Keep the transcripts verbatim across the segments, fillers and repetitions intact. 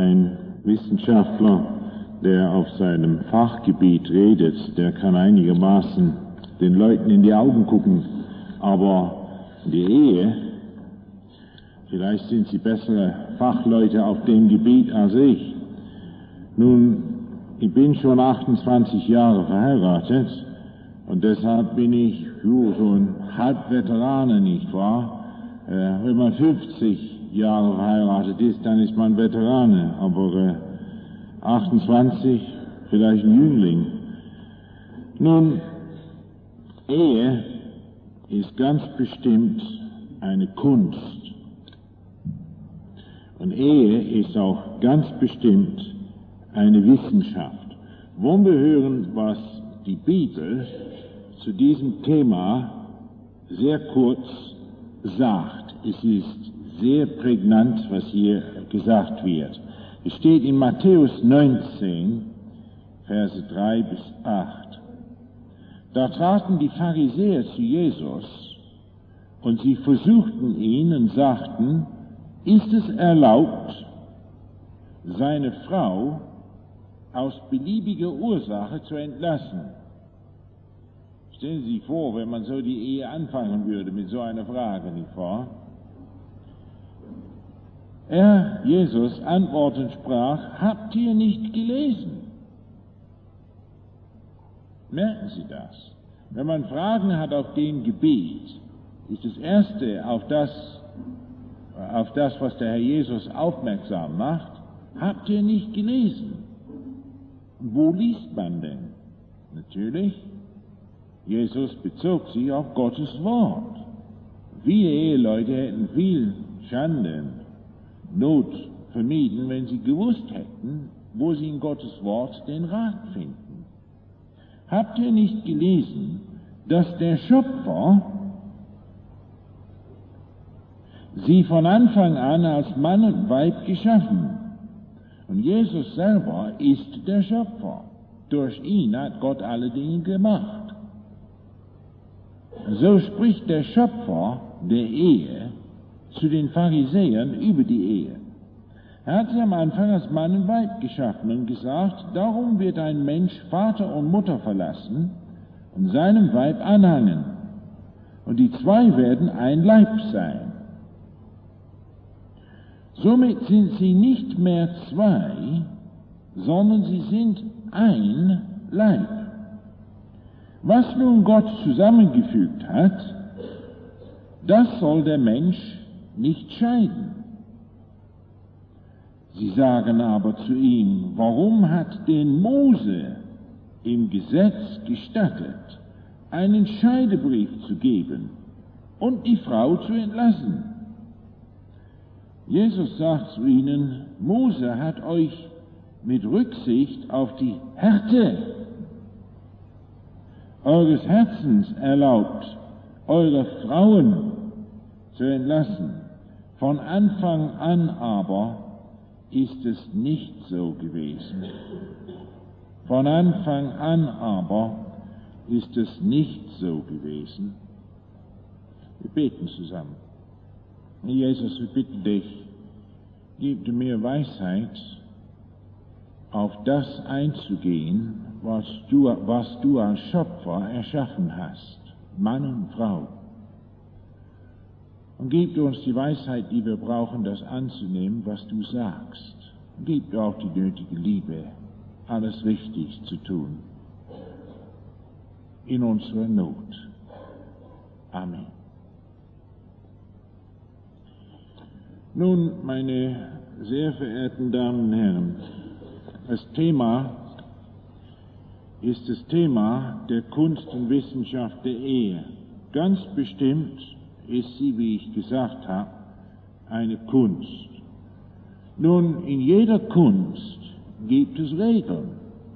Ein Wissenschaftler, der auf seinem Fachgebiet redet, der kann einigermaßen den Leuten in die Augen gucken, aber die Ehe, vielleicht sind sie bessere Fachleute auf dem Gebiet als ich. Nun, ich bin schon achtundzwanzig Jahre verheiratet und deshalb bin ich jo, so ein Halbveteraner, nicht wahr? Äh, wenn man fünfzig Jahre verheiratet ist, dann ist man Veterane, aber äh, achtundzwanzig, vielleicht ein Jüngling. Nun, Ehe ist ganz bestimmt eine Kunst. Und Ehe ist auch ganz bestimmt eine Wissenschaft. Wollen wir hören, was die Bibel zu diesem Thema sehr kurz sagt. Es ist sehr prägnant, was hier gesagt wird. Es steht in Matthäus neunzehn, Verse drei bis acht. Da traten die Pharisäer zu Jesus und sie versuchten ihn und sagten, ist es erlaubt, seine Frau aus beliebiger Ursache zu entlassen? Stellen Sie sich vor, wenn man so die Ehe anfangen würde mit so einer Frage, nicht wahr? Er, Jesus, antwortend sprach, habt ihr nicht gelesen? Merken Sie das? Wenn man Fragen hat auf dem Gebiet, ist das Erste auf das, auf das, was der Herr Jesus aufmerksam macht, habt ihr nicht gelesen? Wo liest man denn? Natürlich, Jesus bezog sich auf Gottes Wort. Wir Eheleute hätten viel Schande, Not vermieden, wenn sie gewusst hätten, wo sie in Gottes Wort den Rat finden. Habt ihr nicht gelesen, dass der Schöpfer sie von Anfang an als Mann und Weib geschaffen? Und Jesus selber ist der Schöpfer. Durch ihn hat Gott alle Dinge gemacht. So spricht der Schöpfer der Ehe zu den Pharisäern über die Ehe. Er hat sie am Anfang als Mann und Weib geschaffen und gesagt, darum wird ein Mensch Vater und Mutter verlassen und seinem Weib anhangen. Und die zwei werden ein Leib sein. Somit sind sie nicht mehr zwei, sondern sie sind ein Leib. Was nun Gott zusammengefügt hat, das soll der Mensch nicht scheiden. Sie sagen aber zu ihm, warum hat den Mose im Gesetz gestattet, einen Scheidebrief zu geben und die Frau zu entlassen? Jesus sagt zu ihnen, Mose hat euch mit Rücksicht auf die Härte eures Herzens erlaubt, eure Frauen zu entlassen. Von Anfang an aber ist es nicht so gewesen. Von Anfang an aber ist es nicht so gewesen. Wir beten zusammen. Jesus, wir bitten dich, gib mir Weisheit, auf das einzugehen, was du, was du als Schöpfer erschaffen hast, Mann und Frau. Und gib uns die Weisheit, die wir brauchen, das anzunehmen, was du sagst. Und gib auch die nötige Liebe, alles richtig zu tun, in unserer Not. Amen. Nun, meine sehr verehrten Damen und Herren, das Thema ist das Thema der Kunst und Wissenschaft der Ehe. Ganz bestimmt ist sie, wie ich gesagt habe, eine Kunst. Nun, in jeder Kunst gibt es Regeln.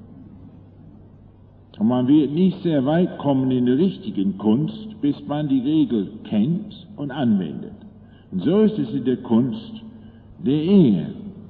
Und man wird nicht sehr weit kommen in der richtigen Kunst, bis man die Regel kennt und anwendet. Und so ist es in der Kunst der Ehe.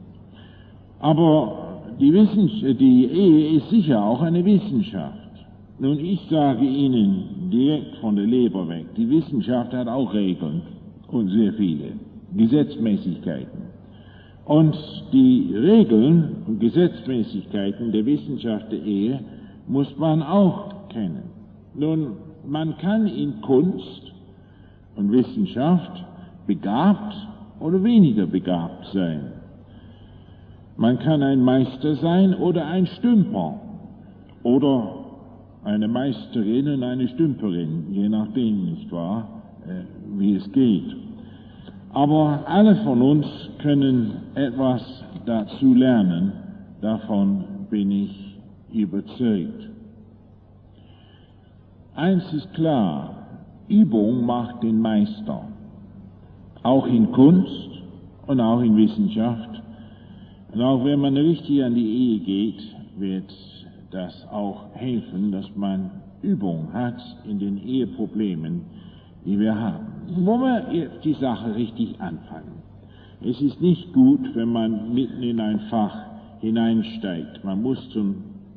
Aber die, Wissens- die Ehe ist sicher auch eine Wissenschaft. Nun, ich sage Ihnen direkt von der Leber weg, die Wissenschaft hat auch Regeln und sehr viele Gesetzmäßigkeiten. Und die Regeln und Gesetzmäßigkeiten der Wissenschaft der Ehe muss man auch kennen. Nun, man kann in Kunst und Wissenschaft begabt oder weniger begabt sein. Man kann ein Meister sein oder ein Stümper oder eine Meisterin und eine Stümperin, je nachdem, nicht wahr, äh, wie es geht. Aber alle von uns können etwas dazu lernen, davon bin ich überzeugt. Eins ist klar, Übung macht den Meister, auch in Kunst und auch in Wissenschaft. Und auch wenn man richtig an die Ehe geht, wird das auch helfen, dass man Übung hat in den Eheproblemen, die wir haben. Wollen wir jetzt die Sache richtig anfangen. Es ist nicht gut, wenn man mitten in ein Fach hineinsteigt. Man muss zum,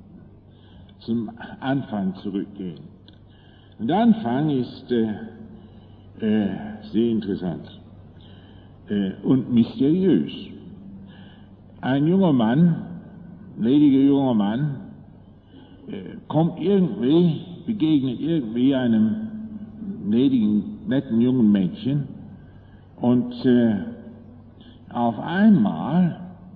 zum Anfang zurückgehen. Und der Anfang ist äh, äh, sehr interessant äh, und mysteriös. Ein junger Mann, lediger junger Mann, äh, kommt irgendwie, begegnet irgendwie einem ledigen, netten jungen Mädchen und äh, auf einmal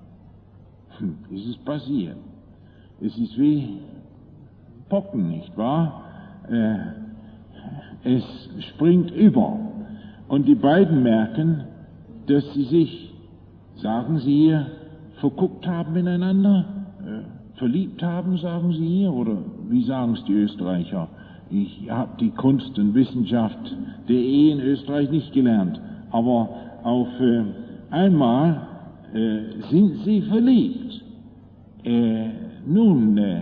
hm, ist es passiert. Es ist wie Pocken, nicht wahr? Äh, es springt über und die beiden merken, dass sie sich, sagen sie hier, verguckt haben ineinander, äh, verliebt haben, sagen sie hier, oder wie sagen es die Österreicher? Ich habe die Kunst und Wissenschaft der Ehe in Österreich nicht gelernt, aber auf äh, einmal äh, sind sie verliebt. Äh, nun, äh,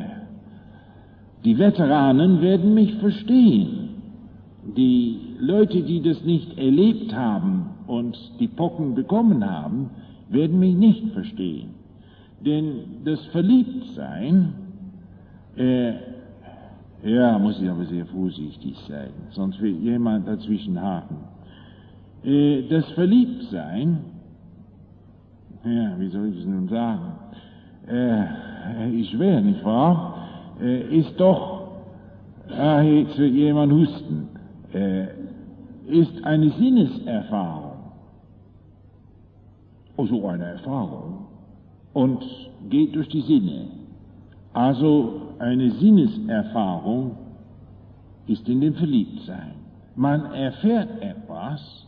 die Veteranen werden mich verstehen. Die Leute, die das nicht erlebt haben und die Pocken bekommen haben, werden mich nicht verstehen. Denn das Verliebtsein, äh, ja, muss ich aber sehr vorsichtig sein, sonst will jemand dazwischen haken. Äh, das Verliebtsein, ja, wie soll ich es nun sagen, äh, ist schwer, nicht wahr? Äh, ist doch, ah, jetzt wird jemand husten, äh, ist eine Sinneserfahrung. Oh, so eine Erfahrung. Und geht durch die Sinne. Also eine Sinneserfahrung ist in dem Verliebtsein. Man erfährt etwas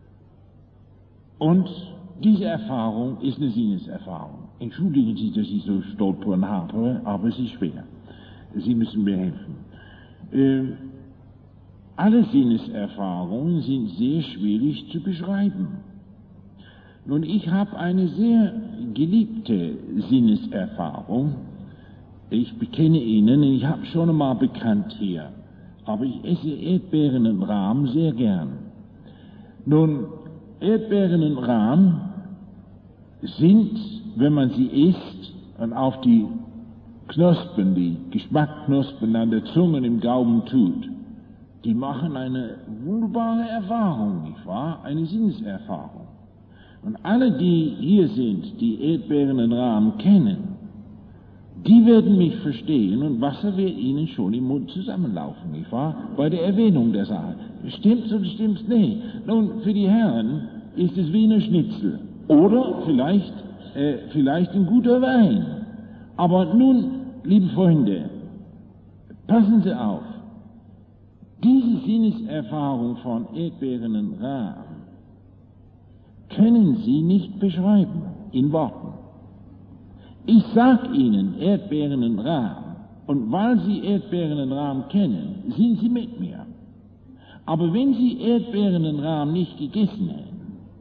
und diese Erfahrung ist eine Sinneserfahrung. Entschuldigen Sie, dass ich so stolpern habe, aber es ist schwer. Sie müssen mir helfen. Äh, alle Sinneserfahrungen sind sehr schwierig zu beschreiben. Nun, ich habe eine sehr geliebte Sinneserfahrung. Ich bekenne Ihnen, ich habe schon einmal bekannt hier, aber ich esse Erdbeeren und Rahm sehr gern. Nun, Erdbeeren und Rahm sind, wenn man sie isst und auf die Knospen, die Geschmackknospen an der Zunge und im Gaumen tut, die machen eine wunderbare Erfahrung, nicht wahr? Eine Sinneserfahrung. Und alle, die hier sind, die Erdbeeren und Rahm kennen, die werden mich verstehen und Wasser wird ihnen schon im Mund zusammenlaufen, nicht wahr? Bei der Erwähnung der Sache. Stimmt's oder stimmt's nicht? Nun, für die Herren ist es Wiener Schnitzel oder vielleicht, äh, vielleicht ein guter Wein. Aber nun, liebe Freunde, passen Sie auf. Diese Sinneserfahrung von Erdbeeren und Rahm können Sie nicht beschreiben in Worten. Ich sag Ihnen Erdbeeren und Rahm, und weil Sie Erdbeeren und Rahm kennen, sind Sie mit mir. Aber wenn Sie Erdbeeren und Rahm nicht gegessen hätten,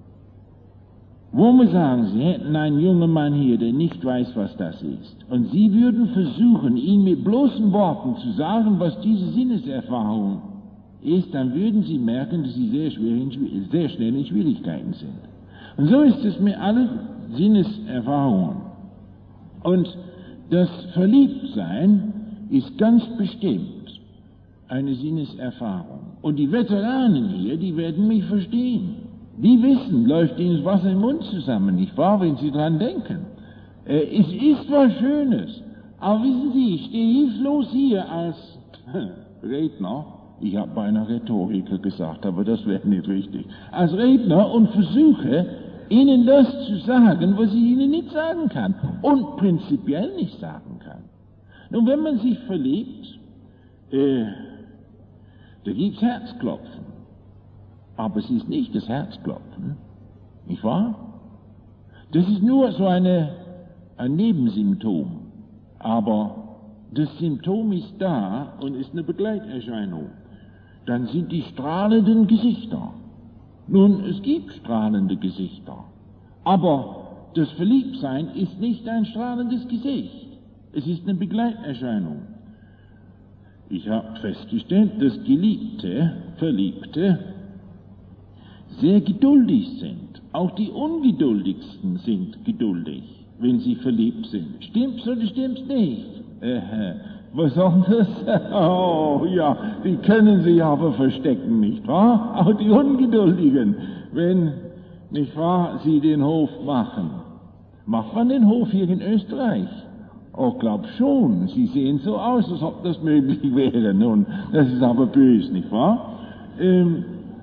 wo wir sagen, Sie hätten einen jungen Mann hier, der nicht weiß, was das ist, und Sie würden versuchen, ihm mit bloßen Worten zu sagen, was diese Sinneserfahrung ist, dann würden Sie merken, dass Sie sehr, schwer in, sehr schnell in Schwierigkeiten sind. Und so ist es mit allen Sinneserfahrungen. Und das Verliebtsein ist ganz bestimmt eine Sinneserfahrung. Und die Veteranen hier, die werden mich verstehen. Die wissen, läuft ihnen das Wasser im Mund zusammen, nicht wahr, wenn sie dran denken. Äh, es ist was Schönes, aber wissen Sie, ich stehe hilflos hier als Redner, ich habe beinahe Rhetoriker gesagt, aber das wäre nicht richtig, als Redner und versuche, Ihnen das zu sagen, was ich Ihnen nicht sagen kann und prinzipiell nicht sagen kann. Nun, wenn man sich verliebt, äh, da gibt's Herzklopfen, aber es ist nicht das Herzklopfen, nicht wahr? Das ist nur so eine, ein Nebensymptom, aber das Symptom ist da und ist eine Begleiterscheinung. Dann sind die strahlenden Gesichter. Nun, es gibt strahlende Gesichter, aber das Verliebtsein ist nicht ein strahlendes Gesicht. Es ist eine Begleiterscheinung. Ich habe festgestellt, dass Geliebte, Verliebte sehr geduldig sind. Auch die Ungeduldigsten sind geduldig, wenn sie verliebt sind. Stimmt's oder stimmt's nicht? Äh, was soll das? Oh, ja, die können sich aber verstecken, nicht wahr? Auch die Ungeduldigen, wenn, nicht wahr, sie den Hof machen. Macht man den Hof hier in Österreich? Oh, glaub schon, sie sehen so aus, als ob das möglich wäre. Nun, das ist aber böse, nicht wahr? Ähm,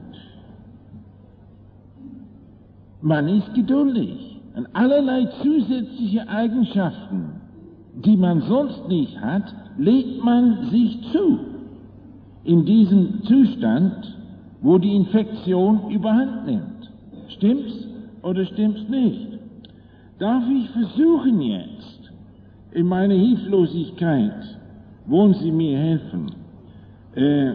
man ist geduldig. Und allerlei zusätzliche Eigenschaften, die man sonst nicht hat, legt man sich zu. In diesem Zustand, wo die Infektion überhand nimmt. Stimmt's oder stimmt's nicht? Darf ich versuchen jetzt, in meiner Hilflosigkeit, wollen Sie mir helfen? Äh,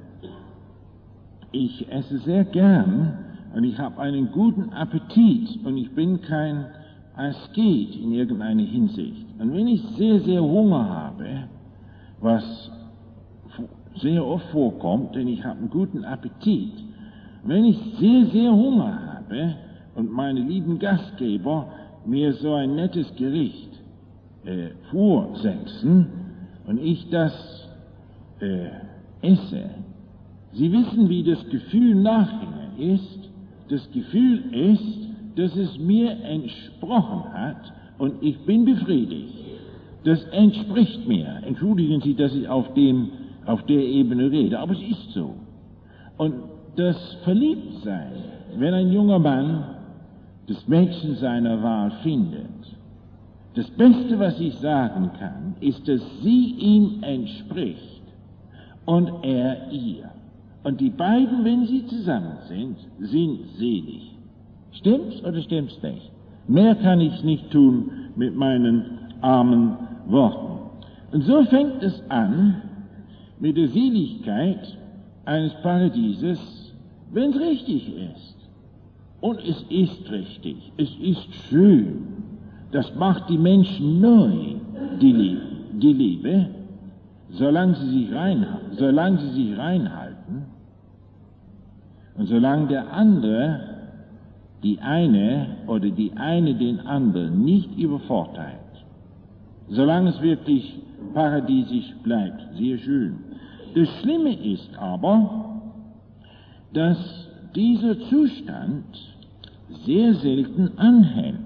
ich esse sehr gern und ich habe einen guten Appetit und ich bin kein Asket in irgendeiner Hinsicht. Und wenn ich sehr, sehr Hunger habe, was sehr oft vorkommt, denn ich habe einen guten Appetit, wenn ich sehr, sehr Hunger habe und meine lieben Gastgeber mir so ein nettes Gericht äh, vorsetzen und ich das äh, esse, Sie wissen, wie das Gefühl nachher ist. Das Gefühl ist, dass es mir entsprochen hat und ich bin befriedigt. Das entspricht mir. Entschuldigen Sie, dass ich auf dem, auf der Ebene rede, aber es ist so. Und das Verliebtsein, wenn ein junger Mann das Mädchen seiner Wahl findet, das Beste, was ich sagen kann, ist, dass sie ihm entspricht und er ihr. Und die beiden, wenn sie zusammen sind, sind selig. Stimmt's oder stimmt's nicht? Mehr kann ich nicht tun mit meinen armen Worten. Und so fängt es an mit der Seligkeit eines Paradieses, wenn es richtig ist. Und es ist richtig, es ist schön. Das macht die Menschen neu, die Liebe, die Liebe, solange sie sich reinhalten, solange sie sich reinhalten und solange der andere die eine oder die eine den anderen nicht übervorteilt. Solange es wirklich paradiesisch bleibt, sehr schön. Das Schlimme ist aber, dass dieser Zustand sehr selten anhält.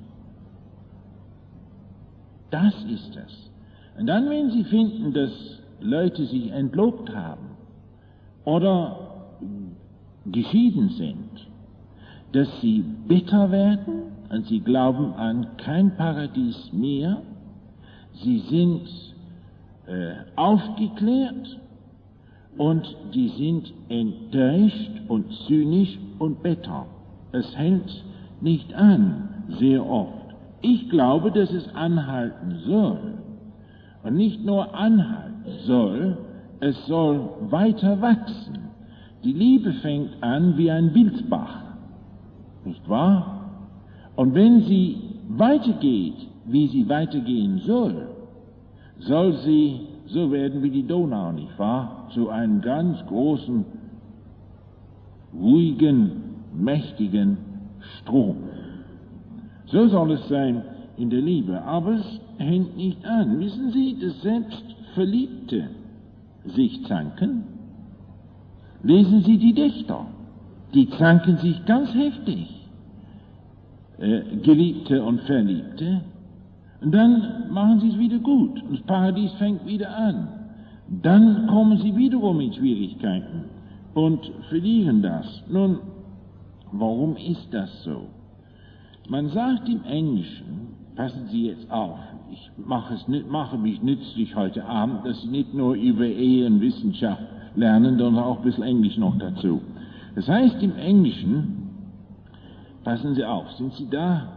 Das ist es. Und dann, wenn Sie finden, dass Leute sich entlobt haben oder geschieden sind, dass sie bitter werden und sie glauben an kein Paradies mehr, sie sind äh, aufgeklärt und die sind enttäuscht und zynisch und bitter. Es hält nicht an, sehr oft. Ich glaube, dass es anhalten soll. Und nicht nur anhalten soll, es soll weiter wachsen. Die Liebe fängt an wie ein Wildbach, nicht wahr? Und wenn sie weitergeht, wie sie weitergehen soll, soll sie so werden wie die Donau, nicht wahr? Zu einem ganz großen, ruhigen, mächtigen Strom. So soll es sein in der Liebe, aber es hängt nicht an. Wissen Sie, dass selbst Verliebte sich zanken? Lesen Sie die Dichter. die zanken sich ganz heftig, äh, Geliebte und Verliebte, und dann machen sie es wieder gut, und das Paradies fängt wieder an. Dann kommen sie wiederum in Schwierigkeiten und verlieren das. Nun, warum ist das so? Man sagt im Englischen, passen Sie jetzt auf, ich mache, es nicht, mache mich nützlich heute Abend, dass Sie nicht nur über Ehe und Wissenschaft lernen, sondern auch ein bisschen Englisch noch dazu. Das heißt im Englischen, passen Sie auf, sind Sie da?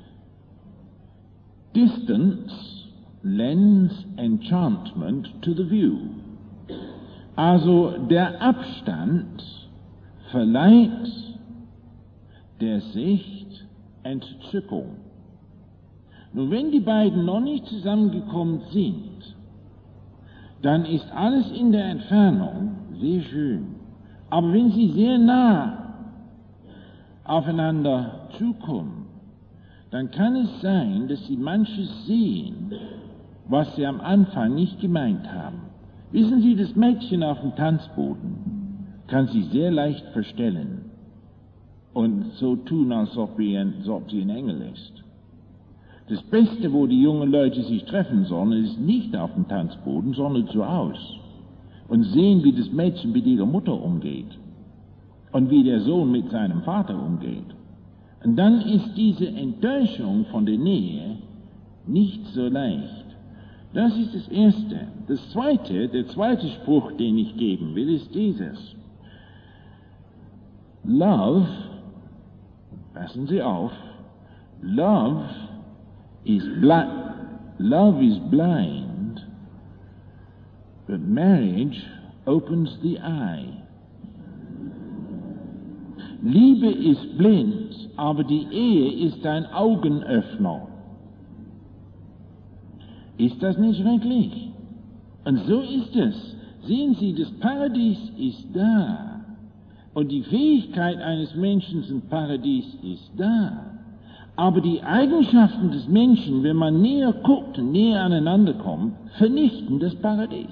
Distance lends enchantment to the view. Also der Abstand verleiht der Sicht Entzückung. Nun, wenn die beiden noch nicht zusammengekommen sind, dann ist alles in der Entfernung sehr schön. Aber wenn sie sehr nah aufeinander zukommen, dann kann es sein, dass sie manches sehen, was sie am Anfang nicht gemeint haben. Wissen Sie, das Mädchen auf dem Tanzboden kann sich sehr leicht verstellen und so tun, als ob sie ein Engel ist. Das Beste, wo die jungen Leute sich treffen sollen, ist nicht auf dem Tanzboden, sondern zu Hause und sehen, wie das Mädchen mit ihrer Mutter umgeht und wie der Sohn mit seinem Vater umgeht. Und dann ist diese Enttäuschung von der Nähe nicht so leicht. Das ist das Erste. Das Zweite, der zweite Spruch, den ich geben will, ist dieses. Love, passen Sie auf, love is blind, love is blind, but marriage opens the eye. Liebe ist blind, aber die Ehe ist ein Augenöffner. Ist das nicht schrecklich? Und so ist es. Sehen Sie, das Paradies ist da. Und die Fähigkeit eines Menschen zum Paradies ist da. Aber die Eigenschaften des Menschen, wenn man näher guckt und näher aneinander kommt, vernichten das Paradies.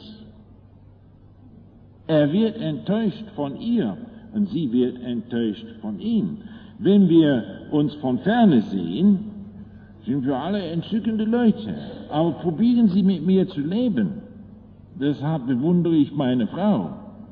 Er wird enttäuscht von ihr und sie wird enttäuscht von ihm. Wenn wir uns von Ferne sehen, sind wir alle entzückende Leute. Aber probieren Sie mit mir zu leben. Deshalb bewundere ich meine Frau.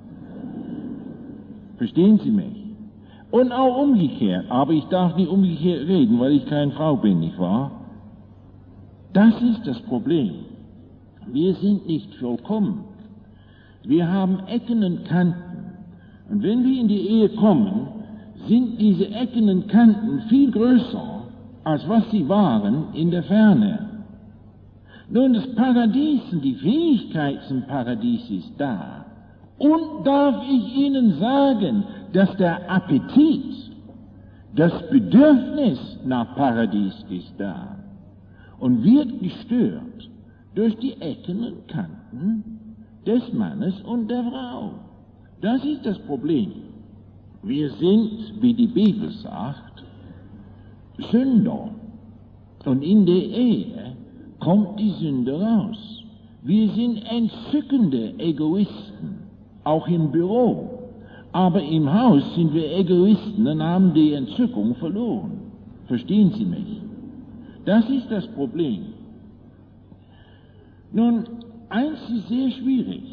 Verstehen Sie mich? Und auch umgekehrt. Aber ich darf nicht umgekehrt reden, weil ich keine Frau bin, nicht wahr? Das ist das Problem. Wir sind nicht vollkommen. Wir haben Ecken und Kanten. Und wenn wir in die Ehe kommen, sind diese Ecken und Kanten viel größer, als was sie waren in der Ferne. Nun, das Paradies und die Fähigkeit zum Paradies ist da. Und darf ich Ihnen sagen, dass der Appetit, das Bedürfnis nach Paradies ist da und wird gestört durch die Ecken und Kanten des Mannes und der Frau. Das ist das Problem. Wir sind, wie die Bibel sagt, Sünder. Und in der Ehe kommt die Sünde raus. Wir sind entzückende Egoisten, auch im Büro. Aber im Haus sind wir Egoisten und haben die Entzückung verloren. Verstehen Sie mich? Das ist das Problem. Nun, eins ist sehr schwierig.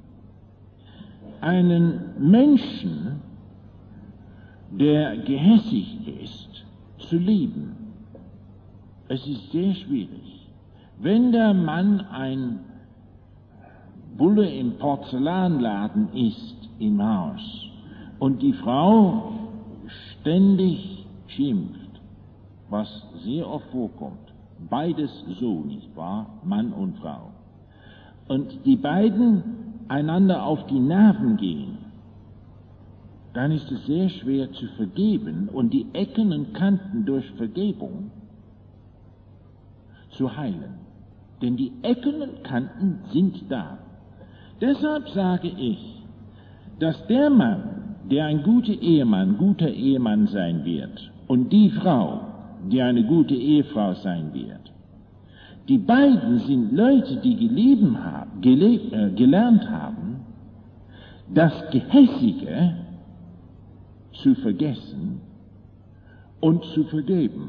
Einen Menschen, der gehässig ist, zu lieben. Es ist sehr schwierig. Wenn der Mann ein Bulle im Porzellanladen ist im Haus und die Frau ständig schimpft, was sehr oft vorkommt, beides so, nicht wahr, Mann und Frau, und die beiden einander auf die Nerven gehen, dann ist es sehr schwer zu vergeben und die Ecken und Kanten durch Vergebung zu heilen. Denn die Ecken und Kanten sind da. Deshalb sage ich, dass der Mann, der ein guter Ehemann, guter Ehemann sein wird, und die Frau, die eine gute Ehefrau sein wird, die beiden sind Leute, die gelieben haben, gelebt, äh, gelernt haben, das Gehässige zu vergessen und zu vergeben.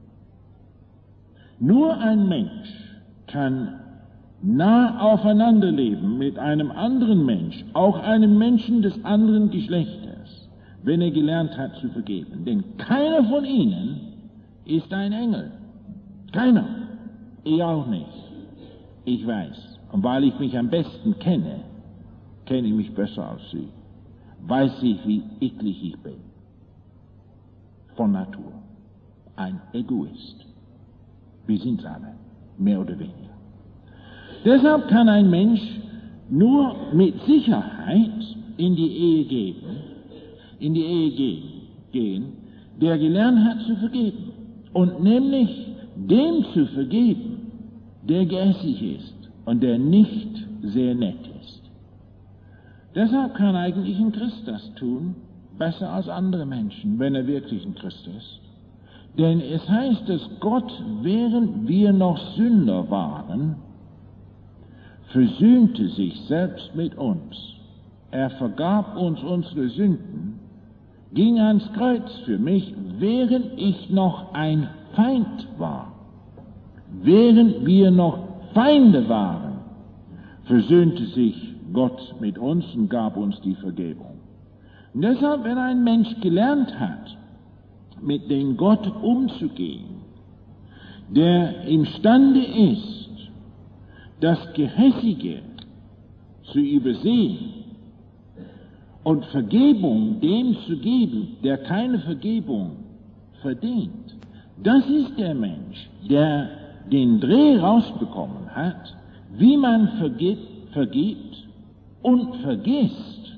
Nur ein Mensch kann nah aufeinander leben mit einem anderen Mensch, auch einem Menschen des anderen Geschlechtes, wenn er gelernt hat zu vergeben. Denn keiner von ihnen ist ein Engel. Keiner. Ich auch nicht. Ich weiß. Und weil ich mich am besten kenne, kenne ich mich besser als Sie, weiß ich, wie eklig ich bin. Von Natur. Ein Egoist. Wir sind's alle. Mehr oder weniger. Deshalb kann ein Mensch nur mit Sicherheit in die Ehe gehen, in die Ehe gehen, gehen, der gelernt hat zu vergeben. Und nämlich dem zu vergeben, der gehässig ist und der nicht sehr nett ist. Deshalb kann eigentlich ein Christ das tun, besser als andere Menschen, wenn er wirklich ein Christ ist. Denn es heißt, dass Gott, während wir noch Sünder waren, versöhnte sich selbst mit uns. Er vergab uns unsere Sünden, ging ans Kreuz für mich, während ich noch ein Feind war. Während wir noch Feinde waren, versöhnte sich Gott mit uns und gab uns die Vergebung. Und deshalb, wenn ein Mensch gelernt hat, mit dem Gott umzugehen, der imstande ist, das Gehässige zu übersehen und Vergebung dem zu geben, der keine Vergebung verdient, das ist der Mensch, der den Dreh rausbekommen hat, wie man vergibt, vergibt und vergisst.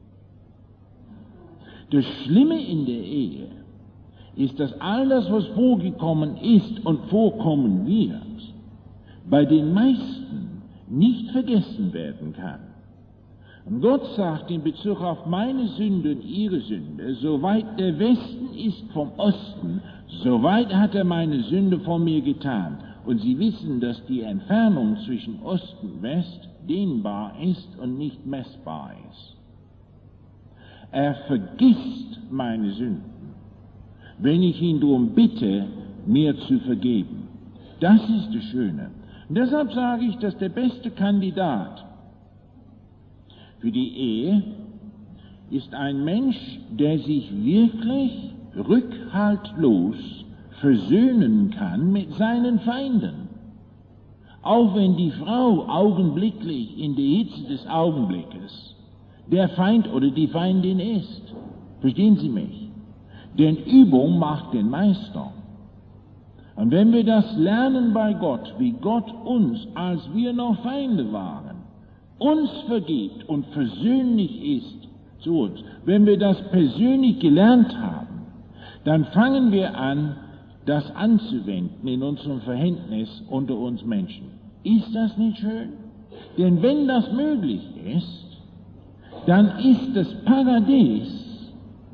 Das Schlimme in der Ehe ist, dass all das, was vorgekommen ist und vorkommen wird, bei den meisten nicht vergessen werden kann. Und Gott sagt in Bezug auf meine Sünde und ihre Sünde, soweit der Westen ist vom Osten, soweit hat er meine Sünde von mir getan. Und Sie wissen, dass die Entfernung zwischen Ost und West dehnbar ist und nicht messbar ist. Er vergisst meine Sünden, wenn ich ihn darum bitte, mir zu vergeben. Das ist das Schöne. Und deshalb sage ich, dass der beste Kandidat für die Ehe ist ein Mensch, der sich wirklich rückhaltlos versöhnen kann mit seinen Feinden. Auch wenn die Frau augenblicklich in der Hitze des Augenblickes der Feind oder die Feindin ist. Verstehen Sie mich? Denn Übung macht den Meister. Und wenn wir das lernen bei Gott, wie Gott uns, als wir noch Feinde waren, uns vergibt und versöhnlich ist zu uns, wenn wir das persönlich gelernt haben, dann fangen wir an, das anzuwenden in unserem Verhältnis unter uns Menschen. Ist das nicht schön? Denn wenn das möglich ist, dann ist das Paradies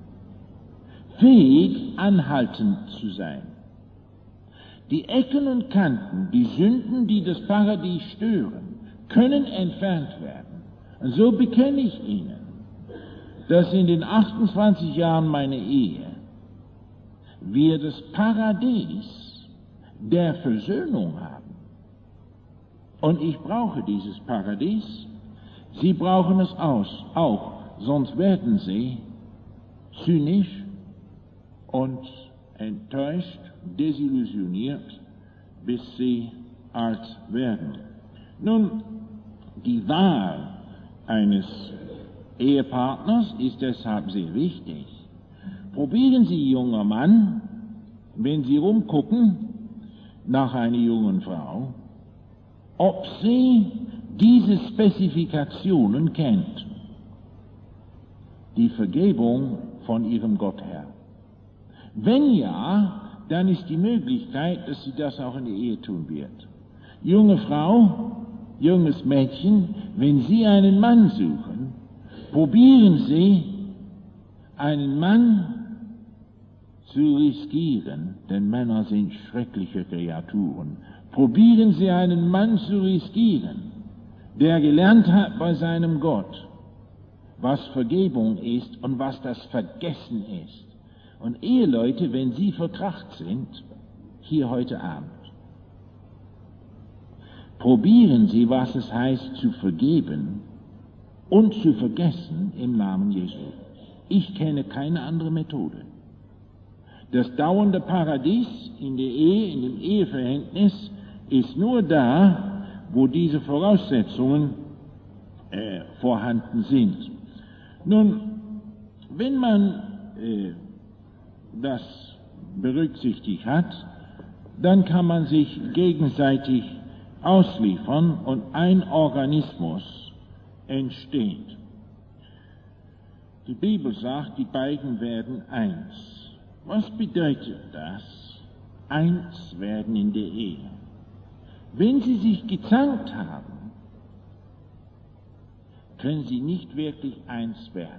fähig, anhaltend zu sein. Die Ecken und Kanten, die Sünden, die das Paradies stören, können entfernt werden. Und so bekenne ich Ihnen, dass in den achtundzwanzig Jahren meiner Ehe wir das Paradies der Versöhnung haben. Und ich brauche dieses Paradies. Sie brauchen es auch, sonst werden Sie zynisch und enttäuscht, desillusioniert, bis Sie alt werden. Nun, die Wahl eines Ehepartners ist deshalb sehr wichtig. Probieren Sie, junger Mann, wenn Sie rumgucken nach einer jungen Frau, ob sie diese Spezifikationen kennt. Die Vergebung von ihrem Gott her. Wenn ja, dann ist die Möglichkeit, dass sie das auch in der Ehe tun wird. Junge Frau, junges Mädchen, wenn Sie einen Mann suchen, probieren Sie, einen Mann zu riskieren, denn Männer sind schreckliche Kreaturen. Probieren Sie einen Mann zu riskieren, der gelernt hat bei seinem Gott, was Vergebung ist und was das Vergessen ist. Und Eheleute, wenn sie verkracht sind, hier heute Abend, probieren Sie, was es heißt, zu vergeben und zu vergessen im Namen Jesu. Ich kenne keine andere Methode. Das dauernde Paradies in der Ehe, in dem Eheverhältnis, ist nur da, wo diese Voraussetzungen äh, vorhanden sind. Nun, wenn man äh, das berücksichtigt hat, dann kann man sich gegenseitig ausliefern und ein Organismus entsteht. Die Bibel sagt, die beiden werden eins. Was bedeutet das? Eins werden in der Ehe. Wenn sie sich gezankt haben, können sie nicht wirklich eins werden.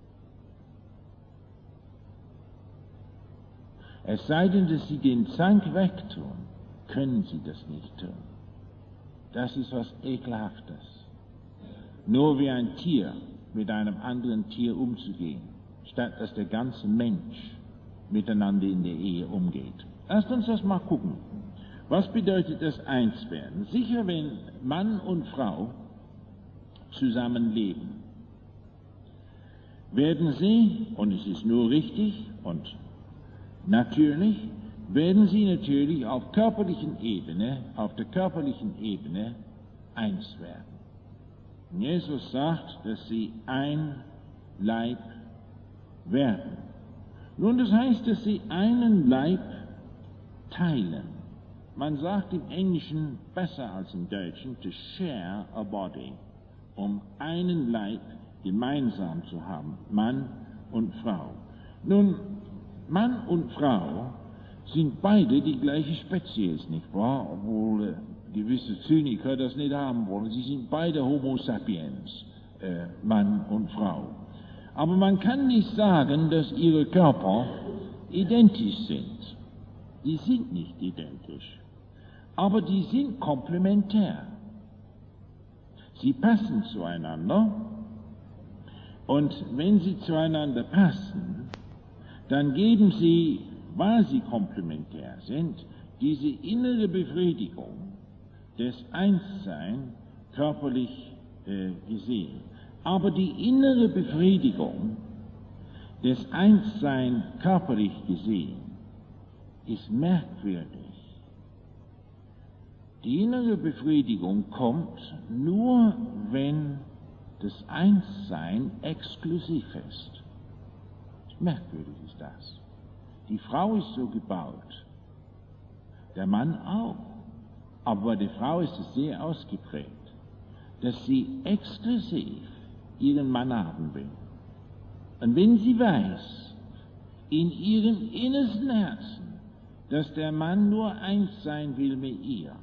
Es sei denn, dass sie den Zank wegtun, können sie das nicht tun. Das ist was Ekelhaftes. Nur wie ein Tier mit einem anderen Tier umzugehen, statt dass der ganze Mensch miteinander in der Ehe umgeht. Lasst uns das mal gucken. Was bedeutet das Einswerden? Sicher, wenn Mann und Frau zusammenleben, werden sie, und es ist nur richtig und natürlich, werden sie natürlich auf körperlichen Ebene, auf der körperlichen Ebene eins werden. Jesus sagt, dass sie ein Leib werden. Nun, das heißt, dass sie einen Leib teilen. Man sagt im Englischen besser als im Deutschen, to share a body, um einen Leib gemeinsam zu haben, Mann und Frau. Nun, Mann und Frau sind beide die gleiche Spezies, nicht wahr? Obwohl äh, gewisse Zyniker das nicht haben wollen. Sie sind beide Homo sapiens, äh, Mann und Frau. Aber man kann nicht sagen, dass ihre Körper identisch sind. Die sind nicht identisch. Aber die sind komplementär. Sie passen zueinander. Und wenn sie zueinander passen, dann geben sie, weil sie komplementär sind, diese innere Befriedigung des Einssein körperlich äh, gesehen. Aber die innere Befriedigung des Einssein körperlich gesehen ist merkwürdig. Die innere Befriedigung kommt nur, wenn das Einssein exklusiv ist. Merkwürdig ist das. Die Frau ist so gebaut, der Mann auch. Aber bei der Frau ist es sehr ausgeprägt, dass sie exklusiv ihren Mann haben will. Und wenn sie weiß, in ihrem innersten Herzen, dass der Mann nur eins sein will mit ihr,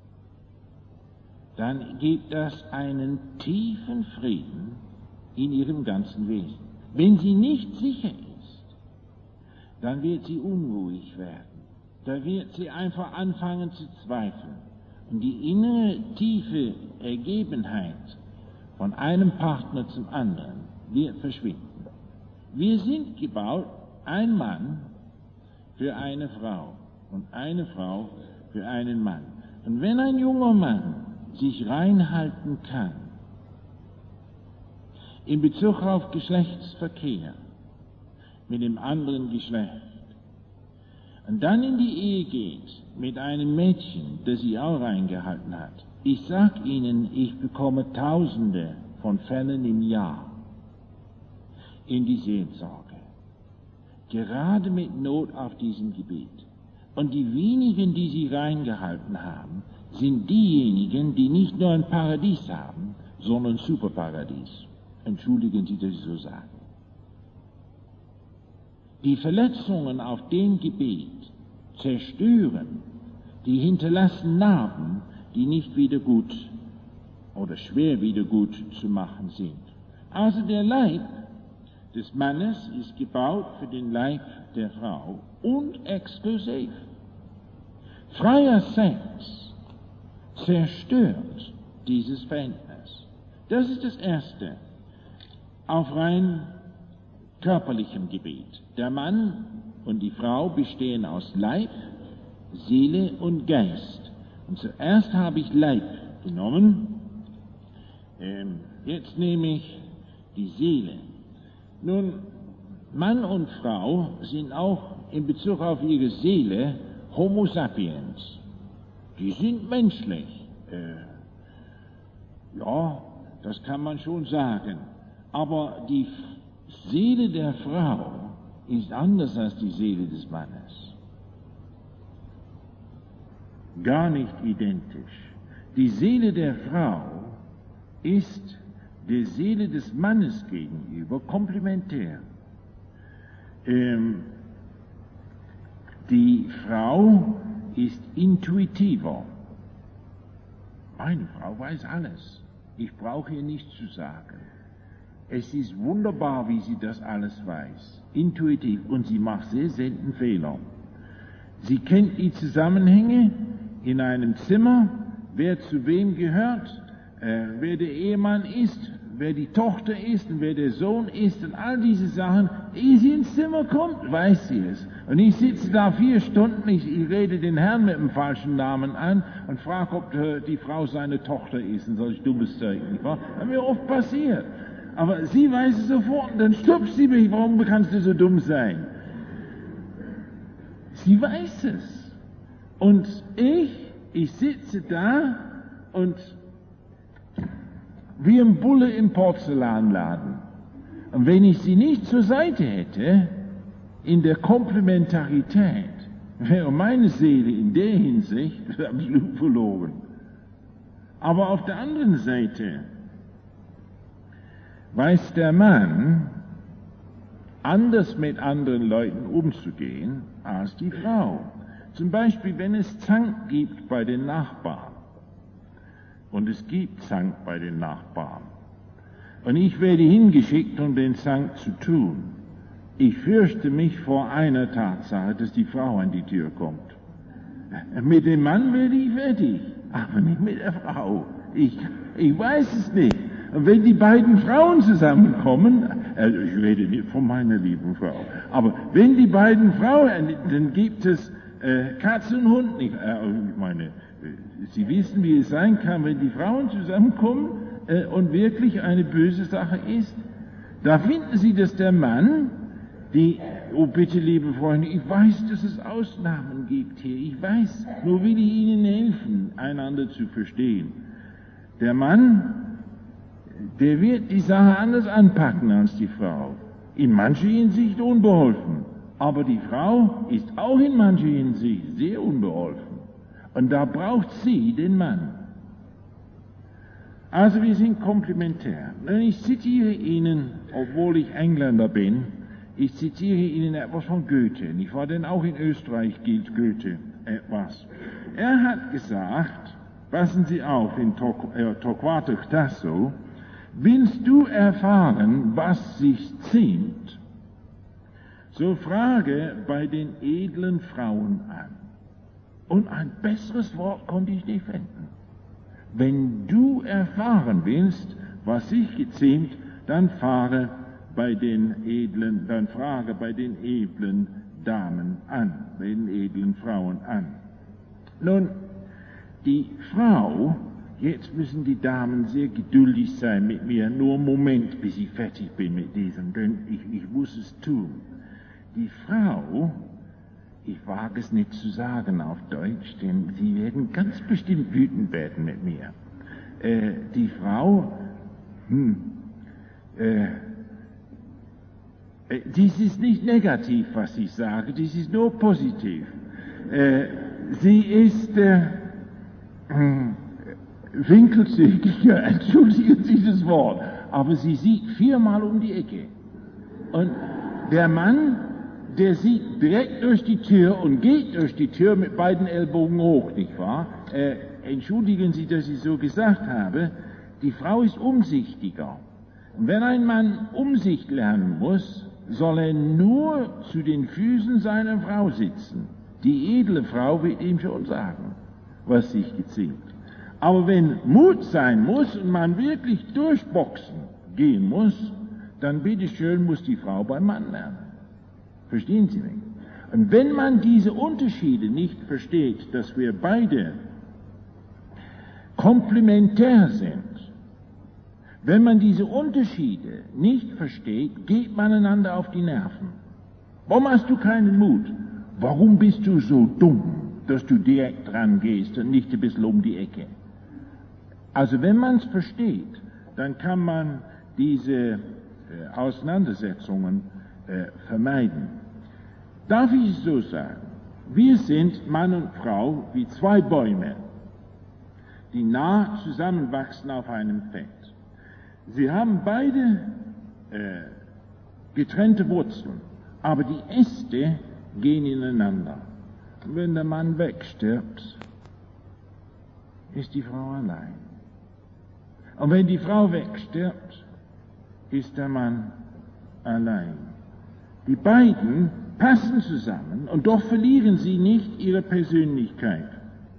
dann gibt das einen tiefen Frieden in ihrem ganzen Wesen. Wenn sie nicht sicher ist, dann wird sie unruhig werden. Da wird sie einfach anfangen zu zweifeln. Und die innere tiefe Ergebenheit von einem Partner zum anderen wird verschwinden. Wir sind gebaut, ein Mann für eine Frau und eine Frau für einen Mann. Und wenn ein junger Mann sich reinhalten kann in Bezug auf Geschlechtsverkehr mit dem anderen Geschlecht und dann in die Ehe geht mit einem Mädchen, das sie auch reingehalten hat, ich sag Ihnen, ich bekomme Tausende von Fällen im Jahr in die Seelsorge, gerade mit Not auf diesem Gebiet. Und die wenigen, die sie reingehalten haben, sind diejenigen, die nicht nur ein Paradies haben, sondern ein Superparadies. Entschuldigen Sie, dass ich so sage. Die Verletzungen auf dem Gebiet zerstören, die hinterlassen Narben, die nicht wieder gut oder schwer wieder gut zu machen sind. Also der Leib des Mannes ist gebaut für den Leib der Frau und exklusiv. Freier Sex zerstört dieses Verhältnis. Das ist das Erste. auf rein körperlichem Gebet. Der Mann und die Frau bestehen aus Leib, Seele und Geist. Und zuerst habe ich Leib genommen, ähm, jetzt nehme ich die Seele. Nun, Mann und Frau sind auch in Bezug auf ihre Seele Homo sapiens. Die sind menschlich. Äh, ja, das kann man schon sagen. Aber die Seele der Frau ist anders als die Seele des Mannes. Gar nicht identisch. Die Seele der Frau ist der Seele des Mannes gegenüber komplementär. Ähm, die Frau ist intuitiver. Meine Frau weiß alles. Ich brauche ihr nichts zu sagen. Es ist wunderbar, wie sie das alles weiß. Intuitiv. Und sie macht sehr selten Fehler. Sie kennt die Zusammenhänge in einem Zimmer, wer zu wem gehört, äh, wer der Ehemann ist, wer die Tochter ist und wer der Sohn ist und all diese Sachen. Ehe sie ins Zimmer kommt, weiß sie es. Und ich sitze da vier Stunden, ich, ich rede den Herrn mit dem falschen Namen an und frage, ob äh, die Frau seine Tochter ist und solch dummes Zeug, nicht wahr? Das mir oft passiert. Aber sie weiß es sofort und dann stupst sie mich, warum kannst du so dumm sein? Sie weiß es. Und ich, ich sitze da und wie ein Bulle im Porzellanladen. Und wenn ich sie nicht zur Seite hätte, in der Komplementarität, wäre meine Seele in der Hinsicht absolut verloren. Aber auf der anderen Seite weiß der Mann, anders mit anderen Leuten umzugehen als die Frau. Zum Beispiel, wenn es Zank gibt bei den Nachbarn. Und es gibt Zank bei den Nachbarn. Und ich werde hingeschickt, um den Zank zu tun. Ich fürchte mich vor einer Tatsache, dass die Frau an die Tür kommt. Mit dem Mann werde ich fertig, aber nicht mit der Frau. Ich, ich weiß es nicht. Und wenn die beiden Frauen zusammenkommen, also ich rede nicht von meiner lieben Frau, aber wenn die beiden Frauen, dann gibt es äh, Katze und Hund nicht. Äh, ich meine, Sie wissen, wie es sein kann, wenn die Frauen zusammenkommen äh, und wirklich eine böse Sache ist. Da finden Sie, dass der Mann, die, oh bitte, liebe Freunde, ich weiß, dass es Ausnahmen gibt hier, ich weiß, nur will ich Ihnen helfen, einander zu verstehen. Der Mann, der wird die Sache anders anpacken als die Frau. In mancher Hinsicht unbeholfen. Aber die Frau ist auch in mancher Hinsicht sehr unbeholfen. Und da braucht sie den Mann. Also wir sind komplementär. Und ich zitiere Ihnen, obwohl ich Engländer bin, ich zitiere Ihnen etwas von Goethe. Nicht wahr? Denn auch in Österreich gilt Goethe etwas. Er hat gesagt, passen Sie auf, in Torquato Tasso, willst du erfahren, was sich ziemt, so frage bei den edlen Frauen an. Und ein besseres Wort konnte ich nicht finden. Wenn du erfahren willst, was sich geziemt, dann fahre bei den edlen, dann frage bei den edlen Damen an, bei den edlen Frauen an. Nun, die Frau, jetzt müssen die Damen sehr geduldig sein mit mir, nur einen Moment, bis ich fertig bin mit diesem, denn ich, ich muss es tun. Die Frau, ich wage es nicht zu sagen auf Deutsch, denn Sie werden ganz bestimmt wütend werden mit mir. Äh, die Frau, hm, äh, äh, dies ist nicht negativ, was ich sage, dies ist nur positiv. Äh, sie ist äh, hm, winkelzügiger, entschuldigen Sie das Wort, aber sie sieht viermal um die Ecke. Und der Mann, der sieht direkt durch die Tür und geht durch die Tür mit beiden Ellbogen hoch, nicht wahr? Äh, entschuldigen Sie, dass ich so gesagt habe, die Frau ist umsichtiger. Und wenn ein Mann Umsicht lernen muss, soll er nur zu den Füßen seiner Frau sitzen. Die edle Frau wird ihm schon sagen, was sich geziemt. Aber wenn Mut sein muss und man wirklich durchboxen gehen muss, dann bitteschön muss die Frau beim Mann lernen. Verstehen Sie mich? Und wenn man diese Unterschiede nicht versteht, dass wir beide komplementär sind, wenn man diese Unterschiede nicht versteht, geht man einander auf die Nerven. Warum hast du keinen Mut? Warum bist du so dumm, dass du direkt dran gehst und nicht ein bisschen um die Ecke? Also wenn man es versteht, dann kann man diese äh, Auseinandersetzungen äh, vermeiden. Darf ich es so sagen? Wir sind Mann und Frau wie zwei Bäume, die nah zusammenwachsen auf einem Feld. Sie haben beide äh, getrennte Wurzeln, aber die Äste gehen ineinander. Und wenn der Mann wegstirbt, ist die Frau allein. Und wenn die Frau wegstirbt, ist der Mann allein. Die beiden passen zusammen und doch verlieren sie nicht ihre Persönlichkeit.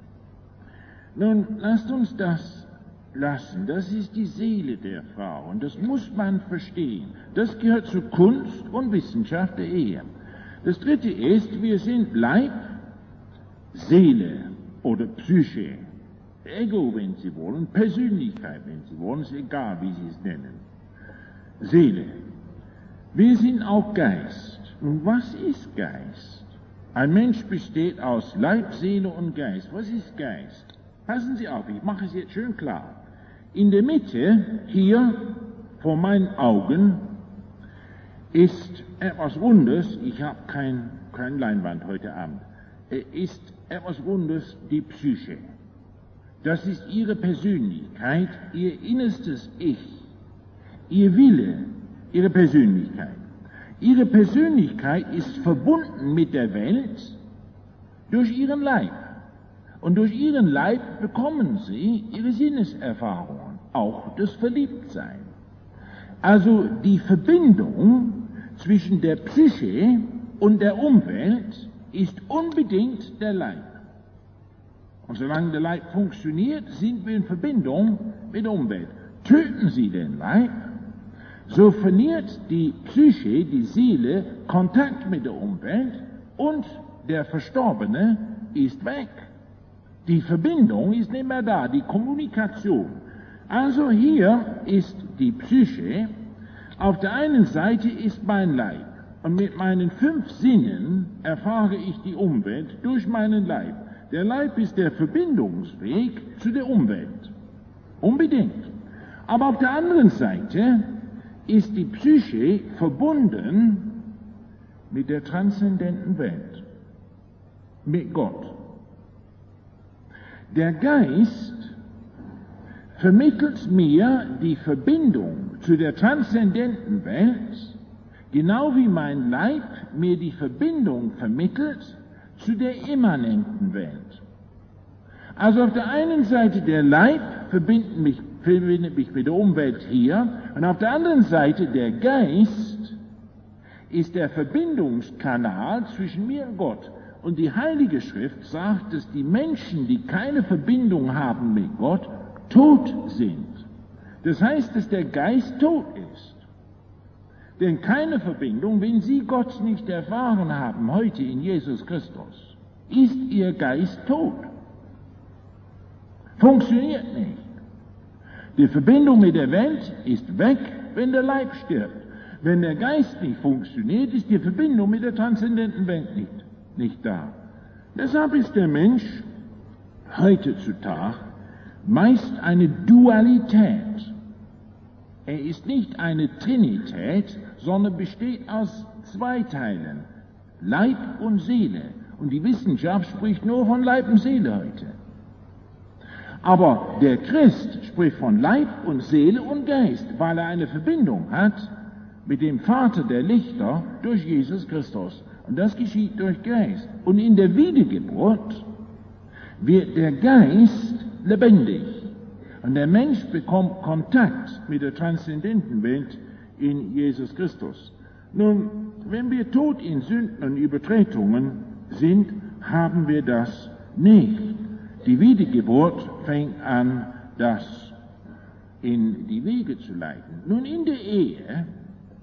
Nun, lasst uns das lassen. Das ist die Seele der Frau und das muss man verstehen. Das gehört zur Kunst und Wissenschaft der Ehe. Das dritte ist, wir sind Leib, Seele oder Psyche, Ego, wenn Sie wollen, Persönlichkeit, wenn Sie wollen, ist egal, wie Sie es nennen. Seele. Wir sind auch Geist. Und was ist Geist? Ein Mensch besteht aus Leib, Seele und Geist. Was ist Geist? Passen Sie auf, ich mache es jetzt schön klar. In der Mitte, hier vor meinen Augen, ist etwas Rundes, ich habe kein, kein Leinwand heute Abend, ist etwas Rundes die Psyche. Das ist Ihre Persönlichkeit, Ihr innerstes Ich, Ihr Wille, Ihre Persönlichkeit. Ihre Persönlichkeit ist verbunden mit der Welt durch Ihren Leib. Und durch Ihren Leib bekommen Sie Ihre Sinneserfahrungen, auch das Verliebtsein. Also die Verbindung zwischen der Psyche und der Umwelt ist unbedingt der Leib. Und solange der Leib funktioniert, sind wir in Verbindung mit der Umwelt. Töten Sie den Leib, so verliert die Psyche, die Seele, Kontakt mit der Umwelt und der Verstorbene ist weg. Die Verbindung ist nicht mehr da, die Kommunikation. Also hier ist die Psyche, auf der einen Seite ist mein Leib und mit meinen fünf Sinnen erfahre ich die Umwelt durch meinen Leib. Der Leib ist der Verbindungsweg zu der Umwelt. Unbedingt. Aber auf der anderen Seite ist die Psyche verbunden mit der transzendenten Welt, mit Gott. Der Geist vermittelt mir die Verbindung zu der transzendenten Welt, genau wie mein Leib mir die Verbindung vermittelt zu der immanenten Welt. Also auf der einen Seite der Leib verbindet mich, verbindet mich mit der Umwelt hier, und auf der anderen Seite der Geist ist der Verbindungskanal zwischen mir und Gott. Und die Heilige Schrift sagt, dass die Menschen, die keine Verbindung haben mit Gott, tot sind. Das heißt, dass der Geist tot ist. Denn keine Verbindung, wenn Sie Gott nicht erfahren haben, heute in Jesus Christus, ist Ihr Geist tot. Funktioniert nicht. Die Verbindung mit der Welt ist weg, wenn der Leib stirbt. Wenn der Geist nicht funktioniert, ist die Verbindung mit der transzendenten Welt nicht, nicht da. Deshalb ist der Mensch heutzutage meist eine Dualität. Er ist nicht eine Trinität, sondern besteht aus zwei Teilen, Leib und Seele. Und die Wissenschaft spricht nur von Leib und Seele heute. Aber der Christ spricht von Leib und Seele und Geist, weil er eine Verbindung hat mit dem Vater der Lichter durch Jesus Christus. Und das geschieht durch Geist. Und in der Wiedergeburt wird der Geist lebendig. Und der Mensch bekommt Kontakt mit der transzendenten Welt in Jesus Christus. Nun, wenn wir tot in Sünden und Übertretungen sind, haben wir das nicht. Die Wiedergeburt fängt an, das in die Wege zu leiten. Nun, in der Ehe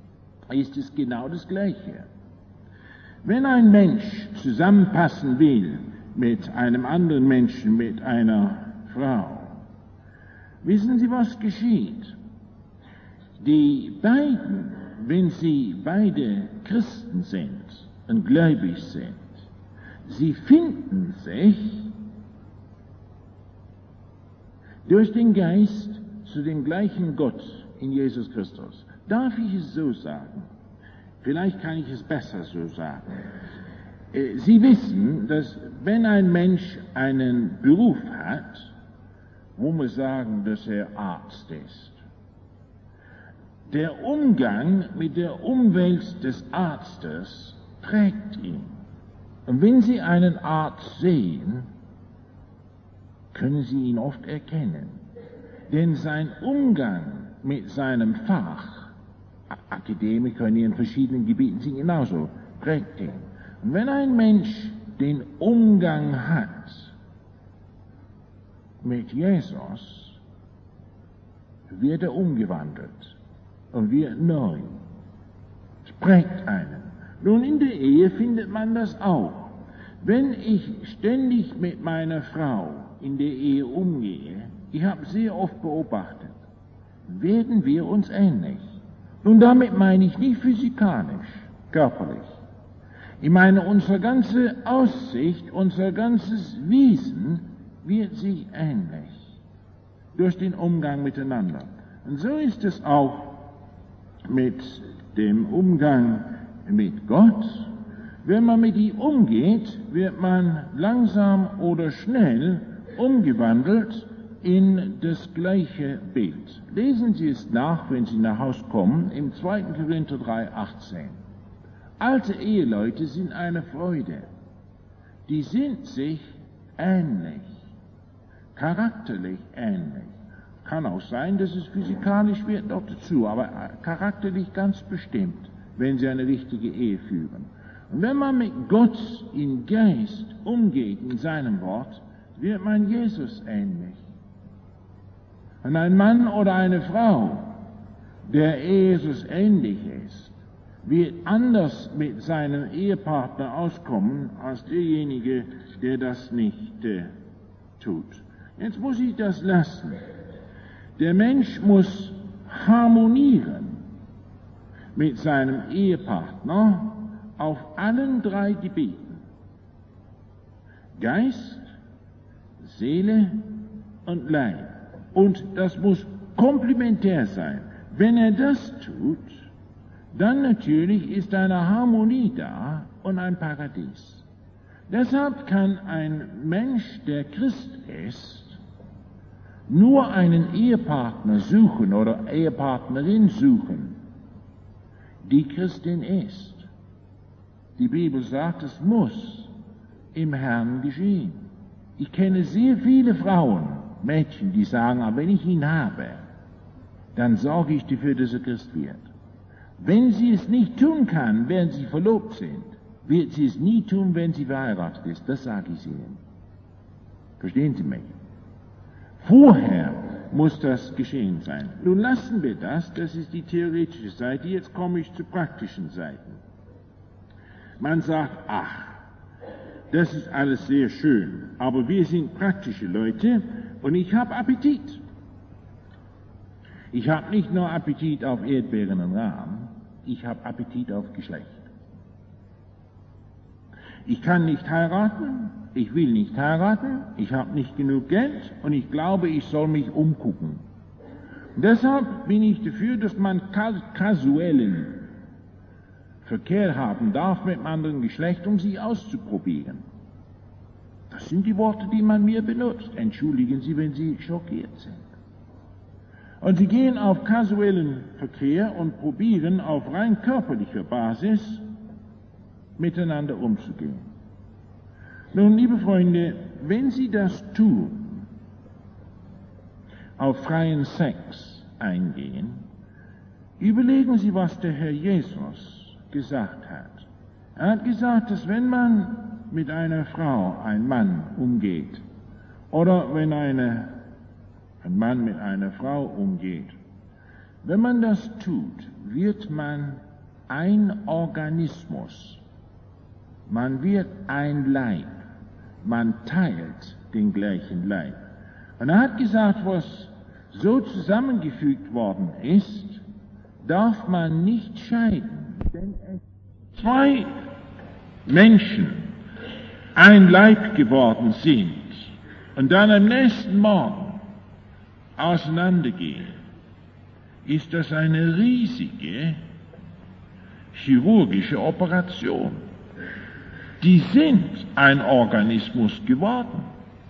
ist es genau das Gleiche. Wenn ein Mensch zusammenpassen will mit einem anderen Menschen, mit einer Frau, wissen Sie, was geschieht? Die beiden, wenn sie beide Christen sind und gläubig sind, sie finden sich durch den Geist zu dem gleichen Gott in Jesus Christus. Darf ich es so sagen? Vielleicht kann ich es besser so sagen. Sie wissen, dass wenn ein Mensch einen Beruf hat, wo wir sagen, dass er Arzt ist, der Umgang mit der Umwelt des Arztes prägt ihn. Und wenn Sie einen Arzt sehen, können Sie ihn oft erkennen. Denn sein Umgang mit seinem Fach, Akademiker in ihren verschiedenen Gebieten sind genauso, prägt ihn. Und wenn ein Mensch den Umgang hat mit Jesus, wird er umgewandelt und wird neu. Es prägt einen. Nun, in der Ehe findet man das auch. Wenn ich ständig mit meiner Frau in der Ehe umgehe, ich habe sehr oft beobachtet, werden wir uns ähnlich. Nun, damit meine ich nicht physikalisch, körperlich. Ich meine, unsere ganze Aussicht, unser ganzes Wesen wird sich ähnlich durch den Umgang miteinander. Und so ist es auch mit dem Umgang mit Gott. Wenn man mit ihm umgeht, wird man langsam oder schnell umgewandelt in das gleiche Bild. Lesen Sie es nach, wenn Sie nach Hause kommen, im zweiten Korinther drei, achtzehn. Alte Eheleute sind eine Freude. Die sind sich ähnlich, charakterlich ähnlich. Kann auch sein, dass es physikalisch wird noch dazu, aber charakterlich ganz bestimmt, wenn sie eine richtige Ehe führen. Und wenn man mit Gott im Geist umgeht, in seinem Wort, wird man Jesus ähnlich. Und ein Mann oder eine Frau, der Jesus ähnlich ist, wird anders mit seinem Ehepartner auskommen, als derjenige, der das nicht äh, tut. Jetzt muss ich das lassen. Der Mensch muss harmonieren mit seinem Ehepartner auf allen drei Gebieten. Geist, Seele und Leib. Und das muss komplementär sein. Wenn er das tut, dann natürlich ist eine Harmonie da und ein Paradies. Deshalb kann ein Mensch, der Christ ist, nur einen Ehepartner suchen oder Ehepartnerin suchen, die Christin ist. Die Bibel sagt, es muss im Herrn geschehen. Ich kenne sehr viele Frauen, Mädchen, die sagen, aber wenn ich ihn habe, dann sorge ich dafür, dass er Christ wird. Wenn sie es nicht tun kann, während sie verlobt sind, wird sie es nie tun, wenn sie verheiratet ist. Das sage ich Ihnen. Verstehen Sie mich? Vorher muss das geschehen sein. Nun lassen wir das, das ist die theoretische Seite, jetzt komme ich zur praktischen Seite. Man sagt, ach, das ist alles sehr schön, aber wir sind praktische Leute und ich habe Appetit. Ich habe nicht nur Appetit auf Erdbeeren und Rahm, ich habe Appetit auf Geschlecht. Ich kann nicht heiraten, ich will nicht heiraten, ich habe nicht genug Geld und ich glaube, ich soll mich umgucken. Und deshalb bin ich dafür, dass man kasuellen Verkehr haben darf mit einem anderen Geschlecht, um sie auszuprobieren. Das sind die Worte, die man mir benutzt. Entschuldigen Sie, wenn Sie schockiert sind. Und sie gehen auf kasuellen Verkehr und probieren auf rein körperlicher Basis miteinander umzugehen. Nun, liebe Freunde, wenn Sie das tun, auf freien Sex eingehen, überlegen Sie, was der Herr Jesus gesagt hat. Er hat gesagt, dass wenn man mit einer Frau, ein Mann, umgeht, oder wenn eine, ein Mann mit einer Frau umgeht, wenn man das tut, wird man ein Organismus. Man wird ein Leib. Man teilt den gleichen Leib. Und er hat gesagt, was so zusammengefügt worden ist, darf man nicht scheiden. Wenn es zwei Menschen ein Leib geworden sind und dann am nächsten Morgen auseinandergehen, ist das eine riesige chirurgische Operation. Die sind ein Organismus geworden.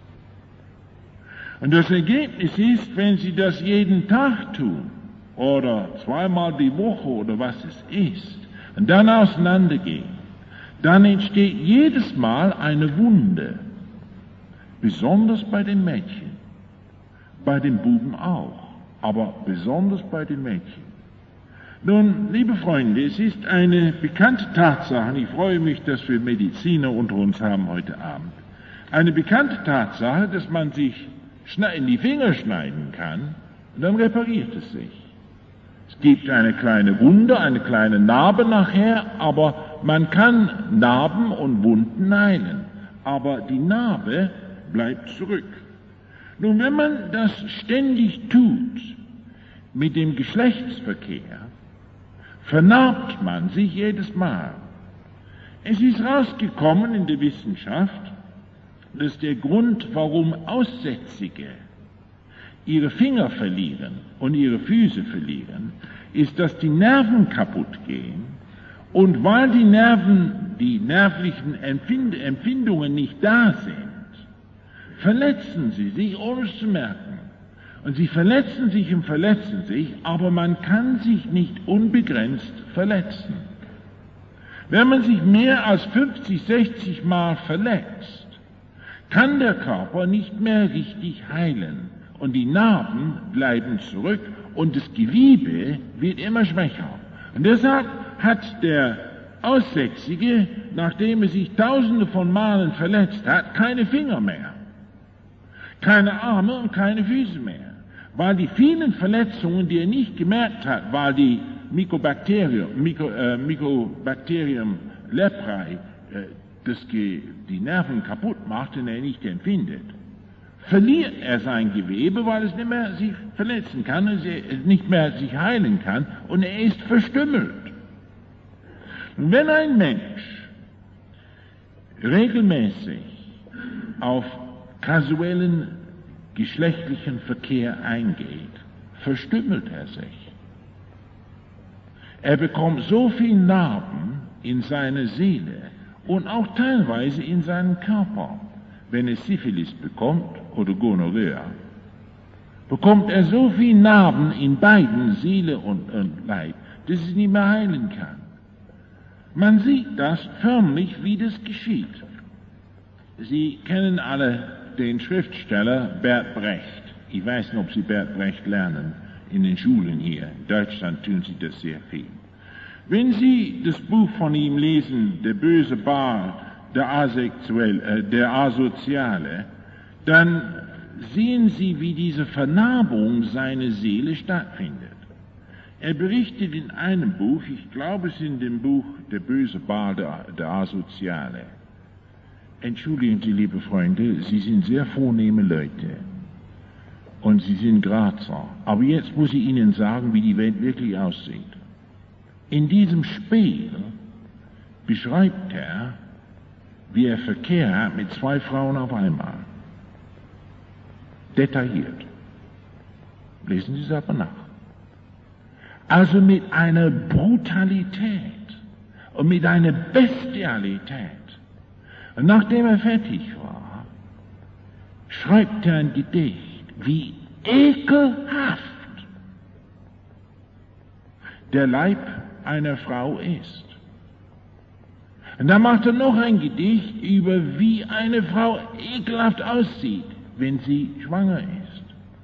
Und das Ergebnis ist, wenn Sie das jeden Tag tun, oder zweimal die Woche oder was es ist, und dann auseinandergehen, dann entsteht jedes Mal eine Wunde, besonders bei den Mädchen, bei den Buben auch, aber besonders bei den Mädchen. Nun, liebe Freunde, es ist eine bekannte Tatsache, und ich freue mich, dass wir Mediziner unter uns haben heute Abend, eine bekannte Tatsache, dass man sich in die Finger schneiden kann, und dann repariert es sich. Es gibt eine kleine Wunde, eine kleine Narbe nachher, aber man kann Narben und Wunden heilen. Aber die Narbe bleibt zurück. Nun, wenn man das ständig tut mit dem Geschlechtsverkehr, vernarbt man sich jedes Mal. Es ist rausgekommen in der Wissenschaft, dass der Grund, warum Aussätzige ihre Finger verlieren und ihre Füße verlieren, ist, dass die Nerven kaputt gehen, und weil die Nerven, die nervlichen Empfind- Empfindungen nicht da sind, verletzen sie sich, ohne es zu merken. Und sie verletzen sich und verletzen sich, aber man kann sich nicht unbegrenzt verletzen. Wenn man sich mehr als fünfzig, sechzig Mal verletzt, kann der Körper nicht mehr richtig heilen. Und die Narben bleiben zurück und das Gewebe wird immer schwächer. Und deshalb hat der Aussätzige, nachdem er sich tausende von Malen verletzt hat, keine Finger mehr, keine Arme und keine Füße mehr. Weil die vielen Verletzungen, die er nicht gemerkt hat, weil die Mycobacterium, Myco, äh, Mycobacterium leprae äh, das die Nerven kaputt macht und er nicht empfindet, verliert er sein Gewebe, weil es nicht mehr sich verletzen kann, es nicht mehr sich heilen kann, und er ist verstümmelt. Und wenn ein Mensch regelmäßig auf kasuellen geschlechtlichen Verkehr eingeht, verstümmelt er sich. Er bekommt so viel Narben in seiner Seele und auch teilweise in seinem Körper. Wenn er Syphilis bekommt oder Gonorrhea, bekommt er so viel Narben in beiden Seele und, und Leib, dass es nicht mehr heilen kann. Man sieht das förmlich, wie das geschieht. Sie kennen alle den Schriftsteller Bert Brecht. Ich weiß nicht, ob Sie Bert Brecht lernen in den Schulen hier. In Deutschland tun Sie das sehr viel. Wenn Sie das Buch von ihm lesen, Der böse Ball, der, Asexuell, äh, der Asoziale, dann sehen Sie, wie diese Vernarbung seiner Seele stattfindet. Er berichtet in einem Buch, ich glaube es ist in dem Buch Der böse Ball, der, der Asoziale. Entschuldigen Sie, liebe Freunde, Sie sind sehr vornehme Leute und Sie sind Grazer. Aber jetzt muss ich Ihnen sagen, wie die Welt wirklich aussieht. In diesem Spiel beschreibt er, wie er Verkehr hat mit zwei Frauen auf einmal. Detailliert. Lesen Sie es aber nach. Also mit einer Brutalität und mit einer Bestialität. Und nachdem er fertig war, schreibt er ein Gedicht, wie ekelhaft der Leib einer Frau ist. Und dann macht er noch ein Gedicht über, wie eine Frau ekelhaft aussieht, wenn sie schwanger ist.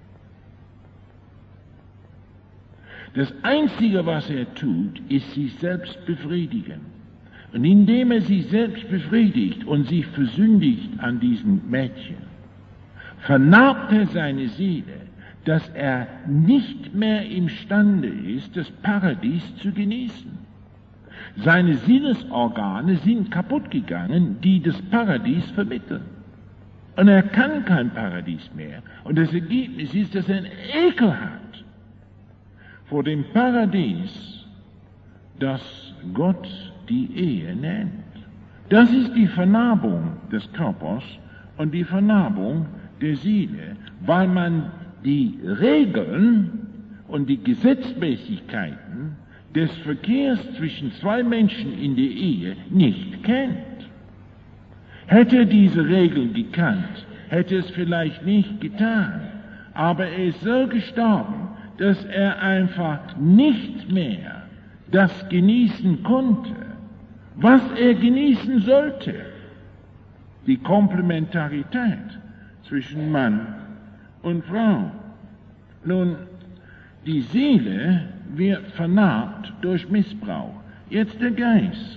Das Einzige, was er tut, ist sich selbst befriedigen. Und indem er sich selbst befriedigt und sich versündigt an diesem Mädchen, vernarbt er seine Seele, dass er nicht mehr imstande ist, das Paradies zu genießen. Seine Sinnesorgane sind kaputt gegangen, die das Paradies vermitteln. Und er kann kein Paradies mehr. Und das Ergebnis ist, dass er einen Ekel hat vor dem Paradies, das Gott die Ehe nennt. Das ist die Vernarbung des Körpers und die Vernarbung der Seele, weil man die Regeln und die Gesetzmäßigkeiten des Verkehrs zwischen zwei Menschen in der Ehe nicht kennt. Hätte er diese Regeln gekannt, hätte es vielleicht nicht getan, aber er ist so gestorben, dass er einfach nicht mehr das genießen konnte, was er genießen sollte, die Komplementarität zwischen Mann und Frau. Nun, die Seele wird vernarbt durch Missbrauch. Jetzt der Geist.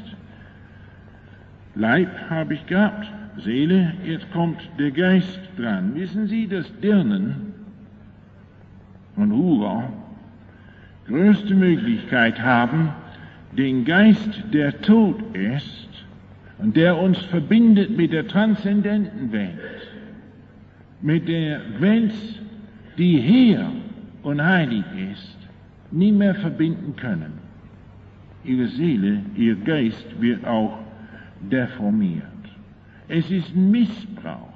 Leib habe ich gehabt, Seele, jetzt kommt der Geist dran. Wissen Sie, dass Dirnen und Hurer größte Möglichkeit haben, den Geist, der tot ist und der uns verbindet mit der transzendenten Welt, mit der Welt, die hehr und heilig ist, nie mehr verbinden können. Ihre Seele, ihr Geist wird auch deformiert. Es ist ein Missbrauch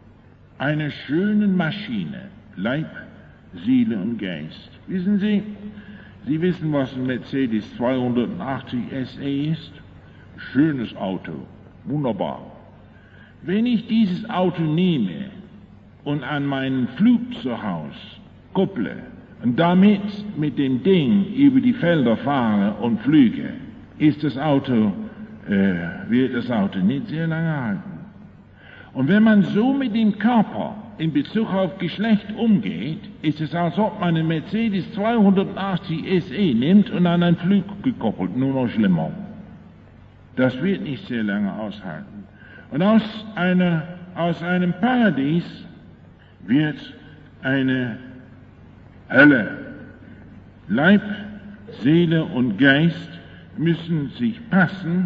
einer schönen Maschine, Leib, Seele und Geist. Wissen Sie, Sie wissen, was ein Mercedes zweihundertachtzig S E ist? Schönes Auto, wunderbar. Wenn ich dieses Auto nehme und an meinen Flug zu Hause kupple und damit mit dem Ding über die Felder fahre und flüge, ist das Auto, äh, wird das Auto nicht sehr lange halten. Und wenn man so mit dem Körper in Bezug auf Geschlecht umgeht, ist es, als ob man einen Mercedes zweihundertachtzig S E nimmt und an einen Flug gekoppelt, nur noch schlimmer. Das wird nicht sehr lange aushalten. Und aus, einer, aus einem Paradies wird eine Hölle. Leib, Seele und Geist müssen sich passen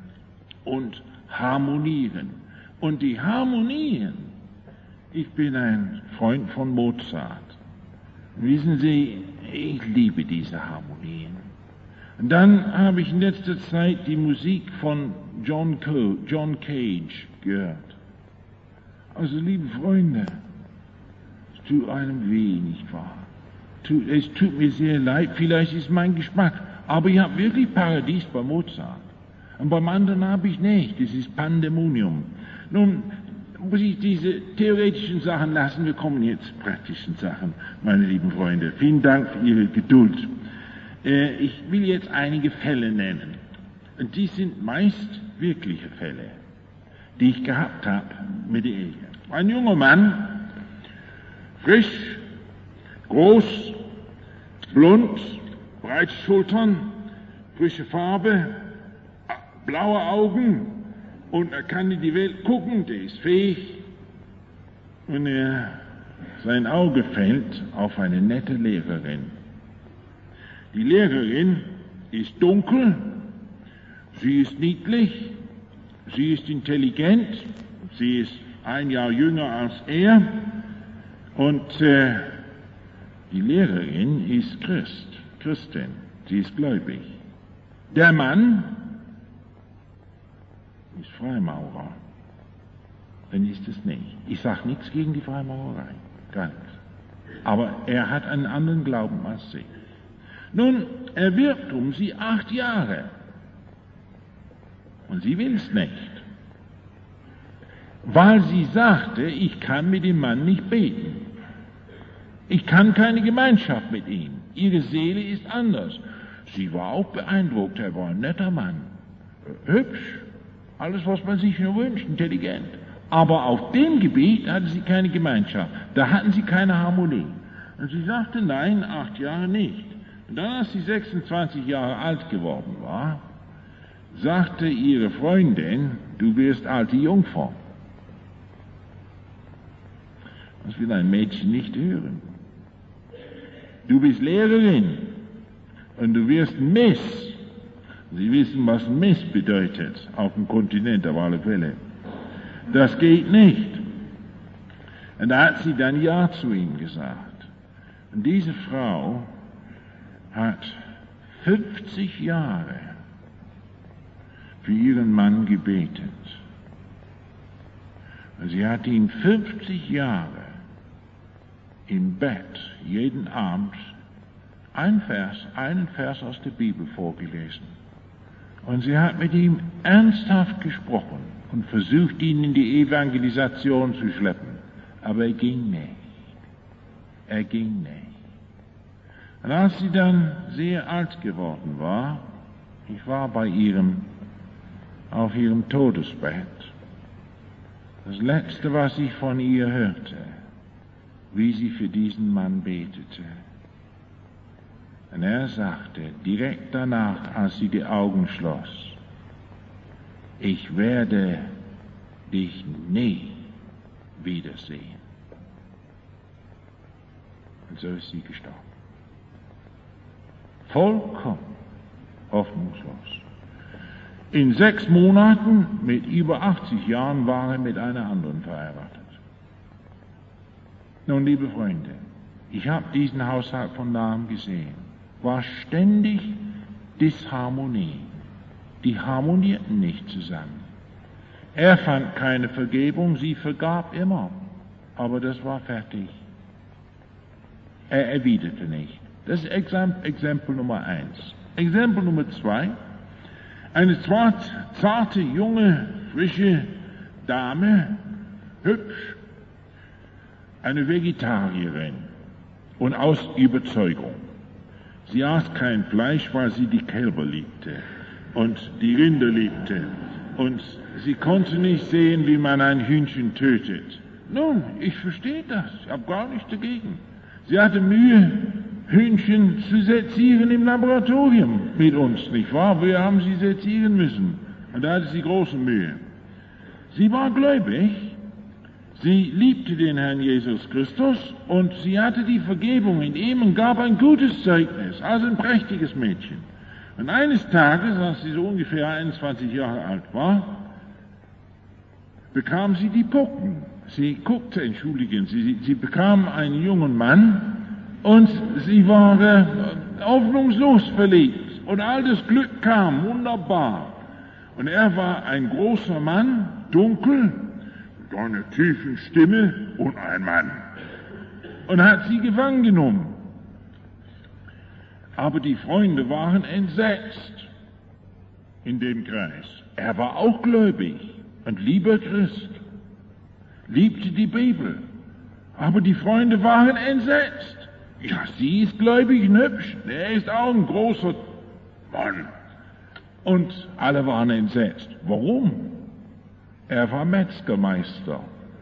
und harmonieren. Und die Harmonien, ich bin ein Freund von Mozart. Wissen Sie, ich liebe diese Harmonien. Und dann habe ich in letzter Zeit die Musik von John, Co- John Cage gehört. Also, liebe Freunde, es tut einem weh, nicht wahr? Es tut mir sehr leid, vielleicht ist mein Geschmack, aber ich habe wirklich Paradies bei Mozart. Und beim anderen habe ich nicht, das ist Pandemonium. Nun muss ich diese theoretischen Sachen lassen, wir kommen jetzt zu praktischen Sachen, meine lieben Freunde. Vielen Dank für Ihre Geduld. Äh, ich will jetzt einige Fälle nennen. Und die sind meist wirkliche Fälle, die ich gehabt habe mit der Ehe. Ein junger Mann, frisch, groß, blond, breite Schultern, frische Farbe, blaue Augen, und er kann in die Welt gucken, der ist fähig, und er, sein Auge fällt auf eine nette Lehrerin. Die Lehrerin ist dunkel, sie ist niedlich, sie ist intelligent, sie ist ein Jahr jünger als er, und äh, die Lehrerin ist Christ, Christin, sie ist gläubig. Der Mann ist Freimaurer. Dann ist es nicht. Ich sage nichts gegen die Freimaurerei, gar nichts. Aber er hat einen anderen Glauben als sie. Nun, er wirbt um sie acht Jahre. Und sie will es nicht. Weil sie sagte, ich kann mit dem Mann nicht beten. Ich kann keine Gemeinschaft mit ihm. Ihre Seele ist anders. Sie war auch beeindruckt, er war ein netter Mann. Hübsch, alles, was man sich nur wünscht, intelligent. Aber auf dem Gebiet hatte sie keine Gemeinschaft. Da hatten sie keine Harmonie. Und sie sagte, nein, acht Jahre nicht. Und dann, als sie sechsundzwanzig Jahre alt geworden war, sagte ihre Freundin, du wirst alte Jungfrau. Das will ein Mädchen nicht hören. Du bist Lehrerin und du wirst Miss. Sie wissen, was Mist bedeutet, auf dem Kontinent auf alle Fälle. Das geht nicht. Und da hat sie dann Ja zu ihm gesagt. Und diese Frau hat fünfzig Jahre für ihren Mann gebetet. Und sie hat ihn fünfzig Jahre im Bett jeden Abend ein Vers, einen Vers aus der Bibel vorgelesen. Und sie hat mit ihm ernsthaft gesprochen und versucht, ihn in die Evangelisation zu schleppen. Aber er ging nicht. Er ging nicht. Und als sie dann sehr alt geworden war, ich war bei ihrem, auf ihrem Todesbett, das Letzte, was ich von ihr hörte, wie sie für diesen Mann betete. Und er sagte, direkt danach, als sie die Augen schloss, ich werde dich nie wiedersehen. Und so ist sie gestorben. Vollkommen hoffnungslos. In sechs Monaten, mit über achtzig Jahren, war er mit einer anderen verheiratet. Nun, liebe Freunde, ich habe diesen Haushalt von nahem gesehen. War ständig Disharmonie. Die harmonierten nicht zusammen. Er fand keine Vergebung, sie vergab immer. Aber das war fertig. Er erwiderte nicht. Das ist Exempel Nummer eins. Exempel Nummer zwei. Eine zarte, junge, frische Dame, hübsch, eine Vegetarierin und aus Überzeugung. Sie aß kein Fleisch, weil sie die Kälber liebte und die Rinder liebte. Und sie konnte nicht sehen, wie man ein Hühnchen tötet. Nun, ich verstehe das, ich habe gar nichts dagegen. Sie hatte Mühe, Hühnchen zu sezieren im Laboratorium mit uns, nicht wahr? Wir haben sie sezieren müssen. Und da hatte sie große Mühe. Sie war gläubig, sie liebte den Herrn Jesus Christus und sie hatte die Vergebung in ihm und gab ein gutes Zeugnis, also ein prächtiges Mädchen. Und eines Tages, als sie so ungefähr einundzwanzig Jahre alt war, bekam sie die Pocken. Sie guckte, entschuldigen Sie, sie, sie bekam einen jungen Mann und sie war äh, hoffnungslos verliebt. Und all das Glück kam, wunderbar. Und er war ein großer Mann, dunkel, mit einer tiefen Stimme und ein Mann. Und hat sie gefangen genommen. Aber die Freunde waren entsetzt in dem Kreis. Er war auch gläubig und lieber Christ, liebte die Bibel. Aber die Freunde waren entsetzt. Ja, sie ist gläubig und hübsch, er ist auch ein großer Mann. Und alle waren entsetzt. Warum? Er war Metzgermeister.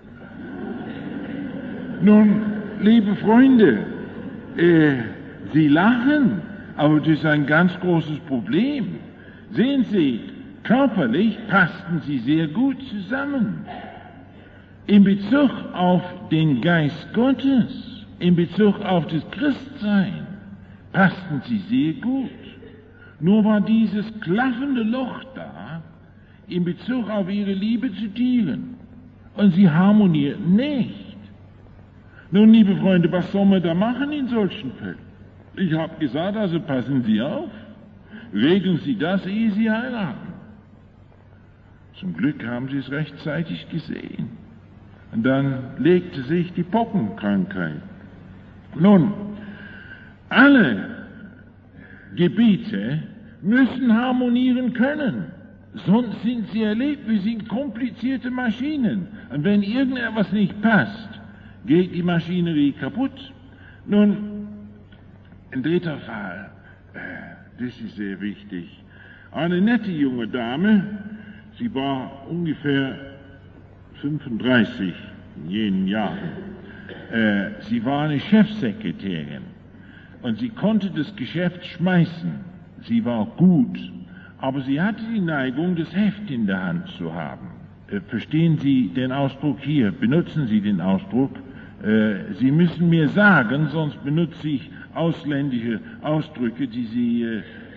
Nun, liebe Freunde, äh, Sie lachen, aber das ist ein ganz großes Problem. Sehen Sie, körperlich passten sie sehr gut zusammen. In Bezug auf den Geist Gottes, in Bezug auf das Christsein, passten sie sehr gut. Nur war dieses klaffende Loch da, in Bezug auf ihre Liebe zu Tieren. Und sie harmonierten nicht. Nun, liebe Freunde, was soll man da machen in solchen Fällen? Ich habe gesagt, also passen Sie auf. Regeln Sie das, ehe Sie heiraten. Zum Glück haben Sie es rechtzeitig gesehen. Und dann legte sich die Pockenkrankheit. Nun, alle Gebiete müssen harmonieren können. Sonst sind sie erlebt, wir sind komplizierte Maschinen. Und wenn irgendetwas nicht passt, geht die Maschinerie kaputt. Nun, ein dritter Fall, das ist sehr wichtig. Eine nette junge Dame, sie war ungefähr fünfunddreißig in jenen Jahren. Sie war eine Chefsekretärin und sie konnte das Geschäft schmeißen. Sie war gut, aber sie hatte die Neigung, das Heft in der Hand zu haben. Verstehen Sie den Ausdruck hier? Benutzen Sie den Ausdruck? Sie müssen mir sagen, sonst benutze ich ausländische Ausdrücke, die Sie,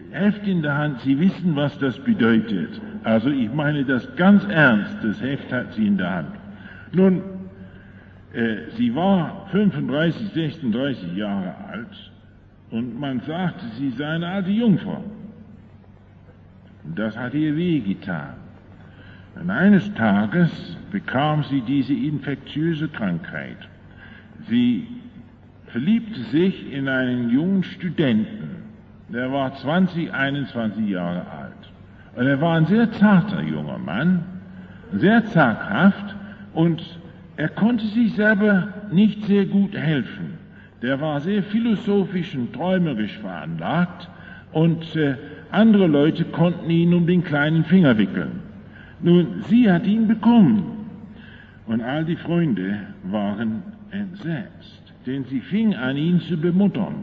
Heft in der Hand, Sie wissen, was das bedeutet. Also ich meine das ganz ernst, das Heft hat sie in der Hand. Nun, äh, sie war fünfunddreißig, sechsunddreißig Jahre alt und man sagte, sie sei eine alte Jungfrau. Und das hat ihr wehgetan. Und eines Tages bekam sie diese infektiöse Krankheit. Sie verliebte sich in einen jungen Studenten, der war zwanzig, einundzwanzig Jahre alt. Und er war ein sehr zarter junger Mann, sehr zaghaft, und er konnte sich selber nicht sehr gut helfen. Der war sehr philosophisch und träumerisch veranlagt, und äh, andere Leute konnten ihn um den kleinen Finger wickeln. Nun, sie hat ihn bekommen, und all die Freunde waren entsetzt, denn sie fing an, ihn zu bemuttern.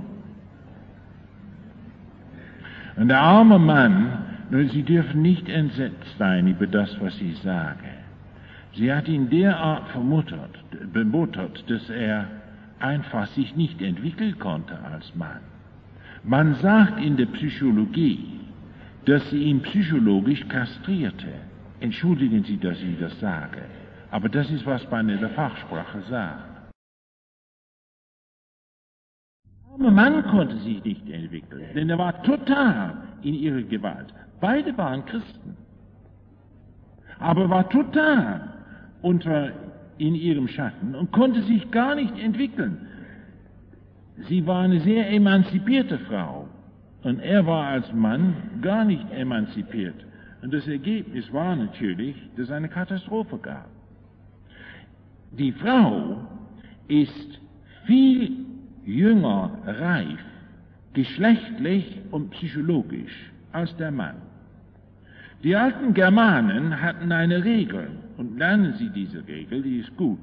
Und der arme Mann, nur Sie dürfen nicht entsetzt sein über das, was ich sage. Sie hat ihn derart vermuttert, bemuttert, dass er einfach sich nicht entwickeln konnte als Mann. Man sagt in der Psychologie, dass sie ihn psychologisch kastrierte. Entschuldigen Sie, dass ich das sage, aber das ist, was man in der Fachsprache sagt. Der arme Mann konnte sich nicht entwickeln, denn er war total in ihrer Gewalt. Beide waren Christen, aber war total unter in ihrem Schatten und konnte sich gar nicht entwickeln. Sie war eine sehr emanzipierte Frau und er war als Mann gar nicht emanzipiert. Und das Ergebnis war natürlich, dass es eine Katastrophe gab. Die Frau ist viel jünger reif, geschlechtlich und psychologisch, als der Mann. Die alten Germanen hatten eine Regel, und lernen Sie diese Regel, die ist gut.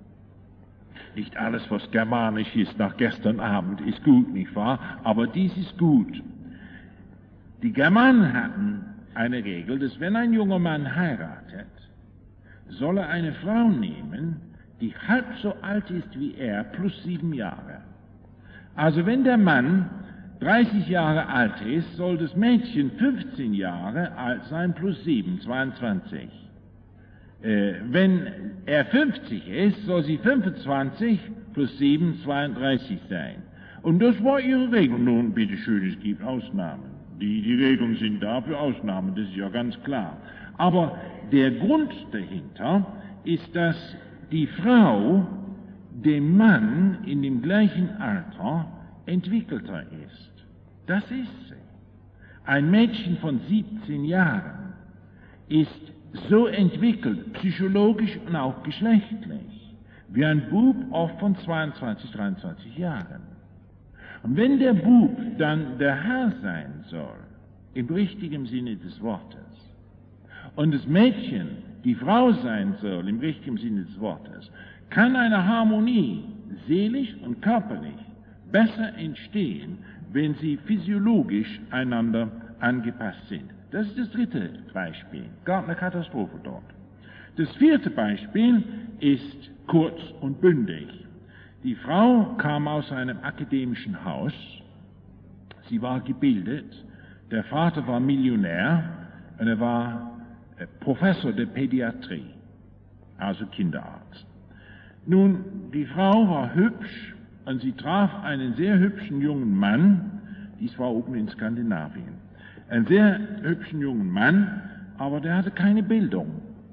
Nicht alles, was germanisch ist nach gestern Abend, ist gut, nicht wahr? Aber dies ist gut. Die Germanen hatten eine Regel, dass wenn ein junger Mann heiratet, soll er eine Frau nehmen, die halb so alt ist wie er, plus sieben Jahre. Also wenn der Mann dreißig Jahre alt ist, soll das Mädchen fünfzehn Jahre alt sein, plus sieben, zweiundzwanzig. Äh, wenn er fünfzig ist, soll sie fünfundzwanzig plus sieben, zweiunddreißig sein. Und das war ihre Regel. Nun, bitteschön, es gibt Ausnahmen. Die, die Regeln sind da für Ausnahmen, das ist ja ganz klar. Aber der Grund dahinter ist, dass die Frau dem Mann in dem gleichen Alter entwickelter ist. Das ist sie. Ein Mädchen von siebzehn Jahren ist so entwickelt, psychologisch und auch geschlechtlich, wie ein Bub oft von zweiundzwanzig, dreiundzwanzig Jahren. Und wenn der Bub dann der Herr sein soll, im richtigen Sinne des Wortes, und das Mädchen die Frau sein soll, im richtigen Sinne des Wortes, kann eine Harmonie, seelisch und körperlich, besser entstehen, wenn sie physiologisch einander angepasst sind. Das ist das dritte Beispiel. Gab eine Katastrophe dort. Das vierte Beispiel ist kurz und bündig. Die Frau kam aus einem akademischen Haus. Sie war gebildet. Der Vater war Millionär und er war Professor der Pädiatrie, also Kinderarzt. Nun, die Frau war hübsch und sie traf einen sehr hübschen jungen Mann, dies war oben in Skandinavien, einen sehr hübschen jungen Mann, aber der hatte keine Bildung.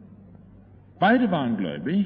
Beide waren gläubig.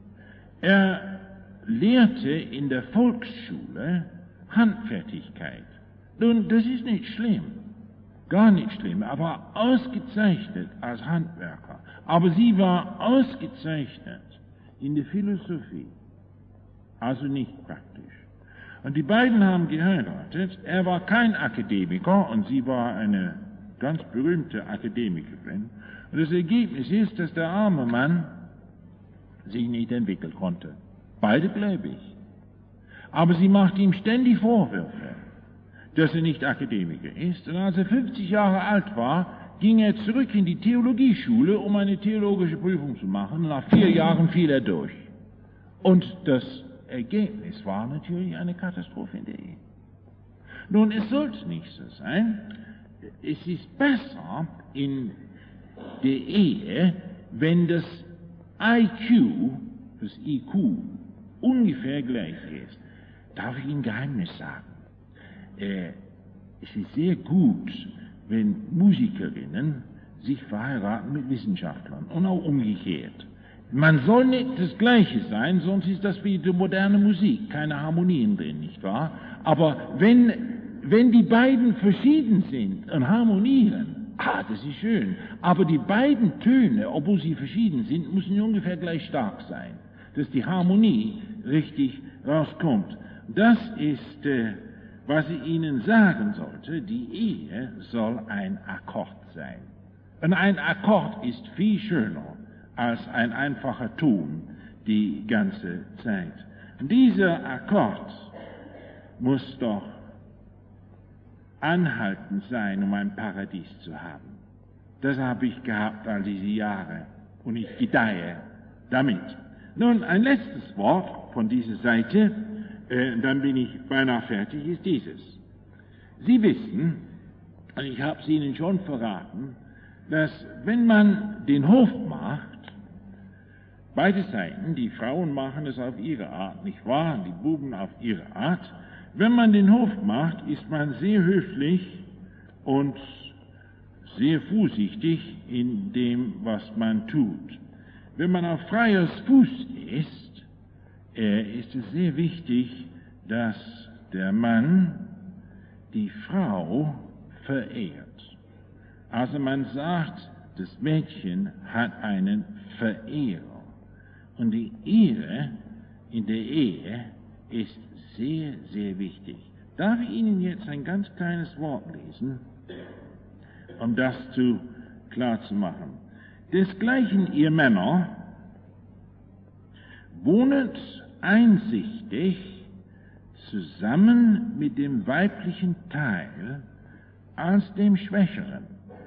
Er lehrte in der Volksschule Handfertigkeit. Nun, das ist nicht schlimm, gar nicht schlimm, er war ausgezeichnet als Handwerker. Aber sie war ausgezeichnet in der Philosophie, also nicht praktisch. Und die beiden haben geheiratet. Er war kein Akademiker und sie war eine ganz berühmte Akademikerin. Und das Ergebnis ist, dass der arme Mann sich nicht entwickeln konnte. Beide gläubig. Aber sie macht ihm ständig Vorwürfe, dass er nicht Akademiker ist. Und als er fünfzig Jahre alt war, ging er zurück in die Theologieschule, um eine theologische Prüfung zu machen. Und nach vier Jahren fiel er durch. Und das Ergebnis war natürlich eine Katastrophe in der Ehe. Nun, es sollte nicht so sein. es ist besser in der Ehe, wenn das I Q, das I Q, ungefähr gleich ist. Darf ich Ihnen ein Geheimnis sagen? Äh, es ist sehr gut, wenn Musikerinnen sich verheiraten mit Wissenschaftlern und auch umgekehrt. Man soll nicht das Gleiche sein, sonst ist das wie die moderne Musik, keine Harmonien drin, nicht wahr? Aber wenn, wenn die beiden verschieden sind und harmonieren, ah, das ist schön, aber die beiden Töne, obwohl sie verschieden sind, müssen ungefähr gleich stark sein, dass die Harmonie richtig rauskommt. Das ist, äh, was ich Ihnen sagen sollte, die Ehe soll ein Akkord sein. Und ein Akkord ist viel schöner als ein einfacher Ton die ganze Zeit. Und dieser Akkord muss doch anhaltend sein, um ein Paradies zu haben. Das habe ich gehabt all diese Jahre und ich gedeihe damit. Nun, ein letztes Wort von dieser Seite, äh, dann bin ich beinahe fertig, ist dieses. Sie wissen, und ich habe es Ihnen schon verraten, dass wenn man den Hof macht, beide Seiten, die Frauen machen es auf ihre Art, nicht wahr, die Buben auf ihre Art, wenn man den Hof macht, ist man sehr höflich und sehr vorsichtig in dem, was man tut. Wenn man auf freier Fuß ist, äh, ist es sehr wichtig, dass der Mann die Frau verehrt. Also man sagt, das Mädchen hat einen Verehrer. Und die Ehre in der Ehe ist sehr, sehr wichtig. Darf ich Ihnen jetzt ein ganz kleines Wort lesen, um das zu klar zu machen? Desgleichen, ihr Männer, wohnet einsichtig zusammen mit dem weiblichen Teil als dem Schwächeren.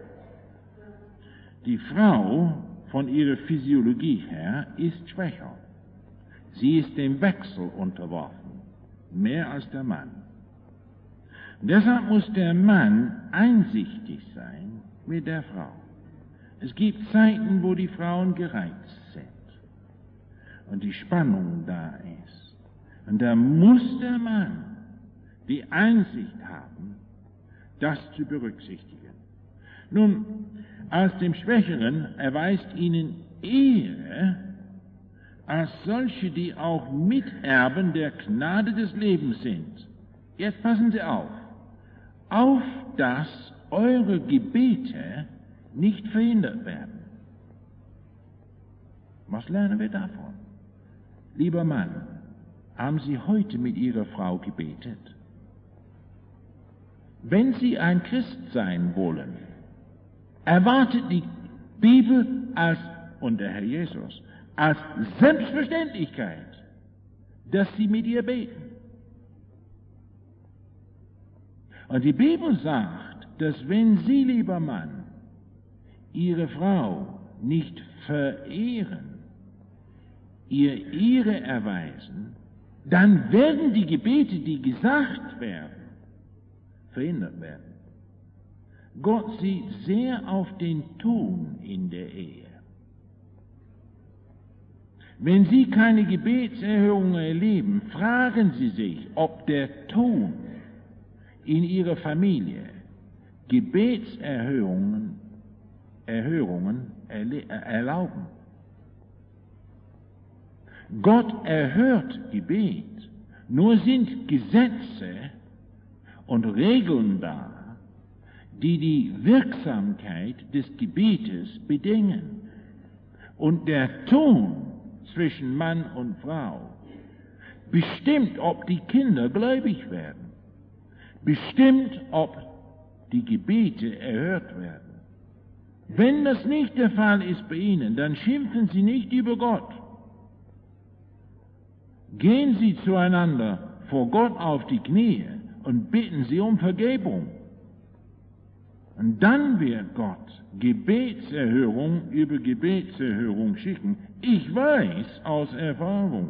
Die Frau von ihrer Physiologie her ist schwächer. Sie ist dem Wechsel unterworfen, mehr als der Mann. Und deshalb muss der Mann einsichtig sein mit der Frau. Es gibt Zeiten, wo die Frauen gereizt sind und die Spannung da ist. Und da muss der Mann die Einsicht haben, das zu berücksichtigen. Nun, als dem Schwächeren erweist ihnen Ehre als solche, die auch Miterben der Gnade des Lebens sind. Jetzt passen Sie auf, auf dass eure Gebete nicht verhindert werden. Was lernen wir davon? Lieber Mann, haben Sie heute mit Ihrer Frau gebetet? Wenn Sie ein Christ sein wollen, erwartet die Bibel als, und der Herr Jesus, als Selbstverständlichkeit, dass Sie mit ihr beten. Und die Bibel sagt, dass wenn Sie, lieber Mann, Ihre Frau nicht verehren, ihr Ehre erweisen, dann werden die Gebete, die gesagt werden, verhindert werden. Gott sieht sehr auf den Ton in der Ehe. Wenn Sie keine Gebetserhörungen erleben, fragen Sie sich, ob der Ton in Ihrer Familie Gebetserhörungen Erhörungen erlauben. Gott erhört Gebet, nur sind Gesetze und Regeln da, die die Wirksamkeit des Gebetes bedingen. Und der Ton zwischen Mann und Frau bestimmt, ob die Kinder gläubig werden, bestimmt, ob die Gebete erhört werden. Wenn das nicht der Fall ist bei Ihnen, dann schimpfen Sie nicht über Gott. Gehen Sie zueinander vor Gott auf die Knie und bitten Sie um Vergebung. Und dann wird Gott Gebetserhörung über Gebetserhörung schicken. Ich weiß aus Erfahrung.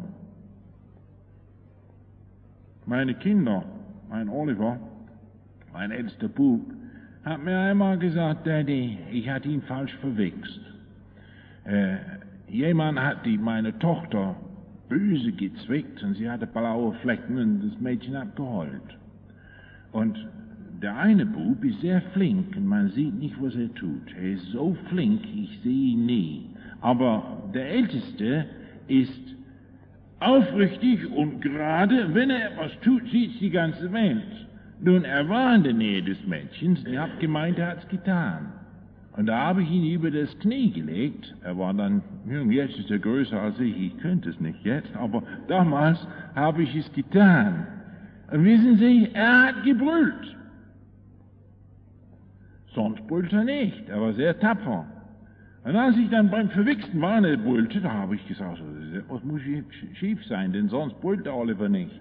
Meine Kinder, mein Oliver, mein ältester Bub, hat mir einmal gesagt, Daddy, ich hatte ihn falsch verwechselt. Äh, jemand hat die, meine Tochter böse gezwickt und sie hatte blaue Flecken und das Mädchen hat geheult. Und der eine Bub ist sehr flink und man sieht nicht, was er tut. Er ist so flink, ich sehe ihn nie. Aber der Älteste ist aufrichtig und gerade, wenn er etwas tut, sieht es die ganze Welt. Nun, er war in der Nähe des Mädchens und ich habe gemeint, er hat es getan. Und da habe ich ihn über das Knie gelegt. Er war dann, jetzt ist er größer als ich, ich könnte es nicht jetzt, aber damals habe ich es getan. Und wissen Sie, er hat gebrüllt. Sonst brüllt er nicht, er war sehr tapfer. Und als ich dann beim Verwichsten war und er brüllte, da habe ich gesagt, was muss schief sein, denn sonst brüllt der Oliver nicht.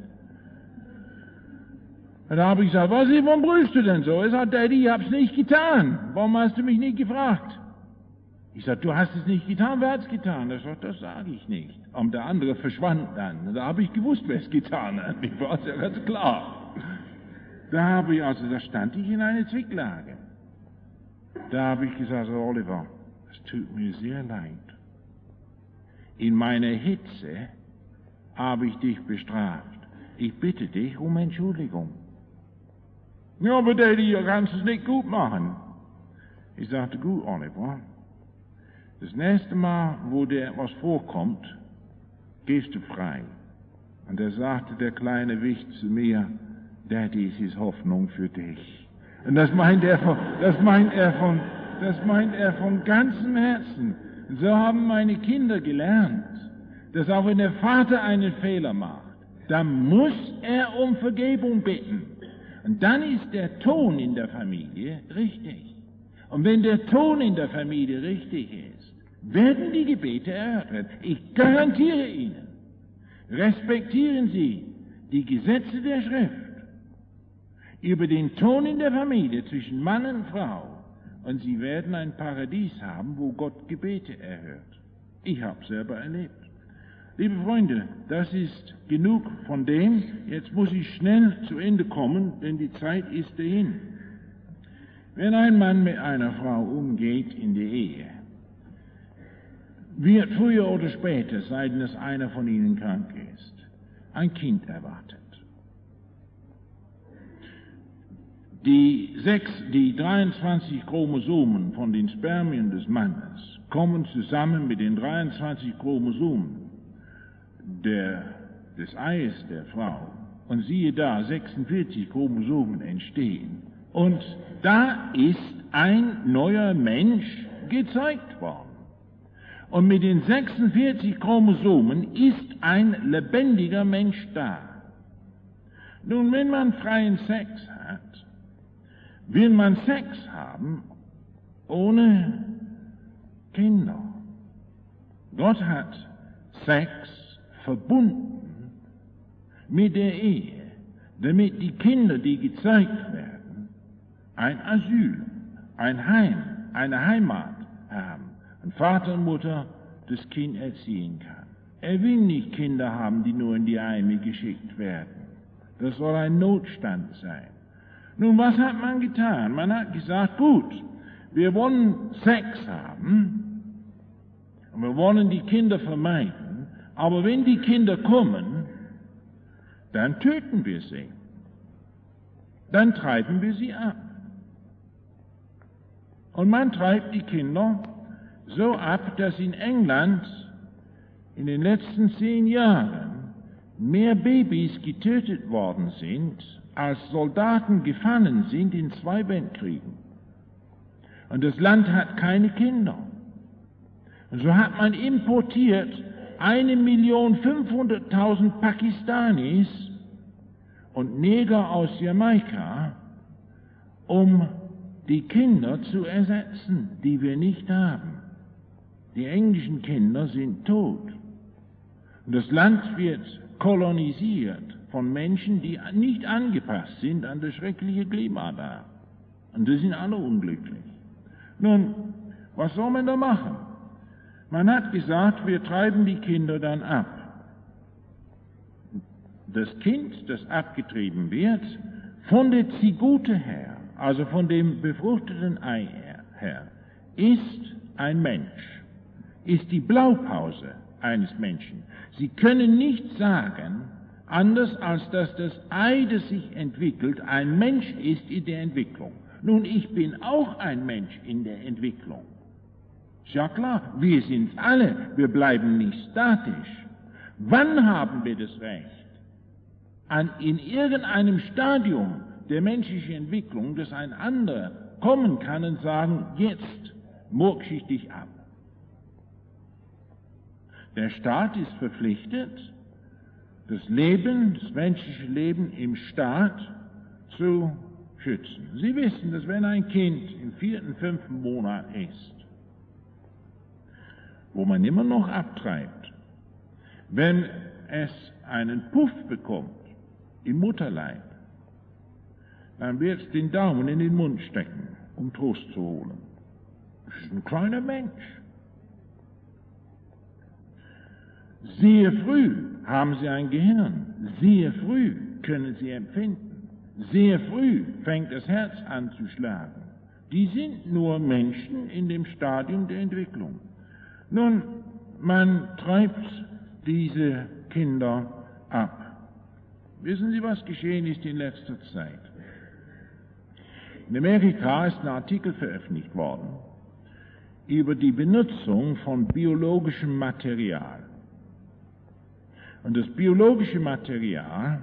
Und da habe ich gesagt, was, warum brüllst du denn so? Er sagt, Daddy, ich habe es nicht getan. Warum hast du mich nicht gefragt? Ich sagte, du hast es nicht getan, wer hat es getan? Er sagt, das sage ich nicht. Und der andere verschwand dann. Und da habe ich gewusst, wer es getan hat. Ich war es ja ganz klar. Da habe ich, also da stand ich in einer Zwicklage. Da habe ich gesagt, Oliver, es tut mir sehr leid. In meiner Hitze habe ich dich bestraft. Ich bitte dich um Entschuldigung. Ja, aber Daddy, du kannst es nicht gut machen. Ich sagte, gut, Oliver, das nächste Mal, wo dir etwas vorkommt, gehst du frei. Und da sagte der kleine Wicht zu mir, Daddy, es ist Hoffnung für dich. Und das meint er von, das meint er von, das meint er von ganzem Herzen. Und so haben meine Kinder gelernt, dass auch wenn der Vater einen Fehler macht, dann muss er um Vergebung bitten. Und dann ist der Ton in der Familie richtig. Und wenn der Ton in der Familie richtig ist, werden die Gebete erhört werden. Ich garantiere Ihnen, respektieren Sie die Gesetze der Schrift über den Ton in der Familie zwischen Mann und Frau und Sie werden ein Paradies haben, wo Gott Gebete erhört. Ich habe es selber erlebt. Liebe Freunde, das ist genug von dem. Jetzt muss ich schnell zu Ende kommen, denn die Zeit ist dahin. Wenn ein Mann mit einer Frau umgeht in der Ehe, wird früher oder später, sei denn dass einer von ihnen krank ist, ein Kind erwartet. Die sechs, die dreiundzwanzig Chromosomen von den Spermien des Mannes kommen zusammen mit den dreiundzwanzig Chromosomen Der, des Eis der Frau und siehe da, sechsundvierzig Chromosomen entstehen und da ist ein neuer Mensch gezeigt worden. Und mit den sechsundvierzig Chromosomen ist ein lebendiger Mensch da. Nun, wenn man freien Sex hat, will man Sex haben ohne Kinder. Gott hat Sex verbunden mit der Ehe, damit die Kinder, die gezeigt werden, ein Asyl, ein Heim, eine Heimat haben und Vater und Mutter das Kind erziehen kann. Er will nicht Kinder haben, die nur in die Heime geschickt werden. Das soll ein Notstand sein. Nun, was hat man getan? Man hat gesagt, gut, wir wollen Sex haben und wir wollen die Kinder vermeiden. Aber wenn die Kinder kommen, dann töten wir sie. Dann treiben wir sie ab. Und man treibt die Kinder so ab, dass in England in den letzten zehn Jahren mehr Babys getötet worden sind, als Soldaten gefallen sind in zwei Weltkriegen. Und das Land hat keine Kinder. Und so hat man importiert eine Million fünfhunderttausend Pakistanis und Neger aus Jamaika, um die Kinder zu ersetzen, die wir nicht haben. Die englischen Kinder sind tot. Und das Land wird kolonisiert von Menschen, die nicht angepasst sind an das schreckliche Klima da. Und die sind alle unglücklich. Nun, was soll man da machen? Man hat gesagt, wir treiben die Kinder dann ab. Das Kind, das abgetrieben wird, von der Zigute her, also von dem befruchteten Ei her, ist ein Mensch, ist die Blaupause eines Menschen. Sie können nicht sagen, anders als dass das Ei, das sich entwickelt, ein Mensch ist in der Entwicklung. Nun, ich bin auch ein Mensch in der Entwicklung. Ist ja klar, wir sind alle, wir bleiben nicht statisch. Wann haben wir das Recht, an, in irgendeinem Stadium der menschlichen Entwicklung, dass ein anderer kommen kann und sagen, jetzt murks ich dich ab? Der Staat ist verpflichtet, das Leben, das menschliche Leben im Staat zu schützen. Sie wissen, dass wenn ein Kind im vierten, fünften Monat ist, wo man immer noch abtreibt, wenn es einen Puff bekommt im Mutterleib, dann wird es den Daumen in den Mund stecken, um Trost zu holen. Das ist ein kleiner Mensch. Sehr früh haben sie ein Gehirn, sehr früh können sie empfinden, sehr früh fängt das Herz an zu schlagen. Die sind nur Menschen in dem Stadium der Entwicklung. Nun, man treibt diese Kinder ab. Wissen Sie, was geschehen ist in letzter Zeit? In Amerika ist ein Artikel veröffentlicht worden über die Benutzung von biologischem Material. Und das biologische Material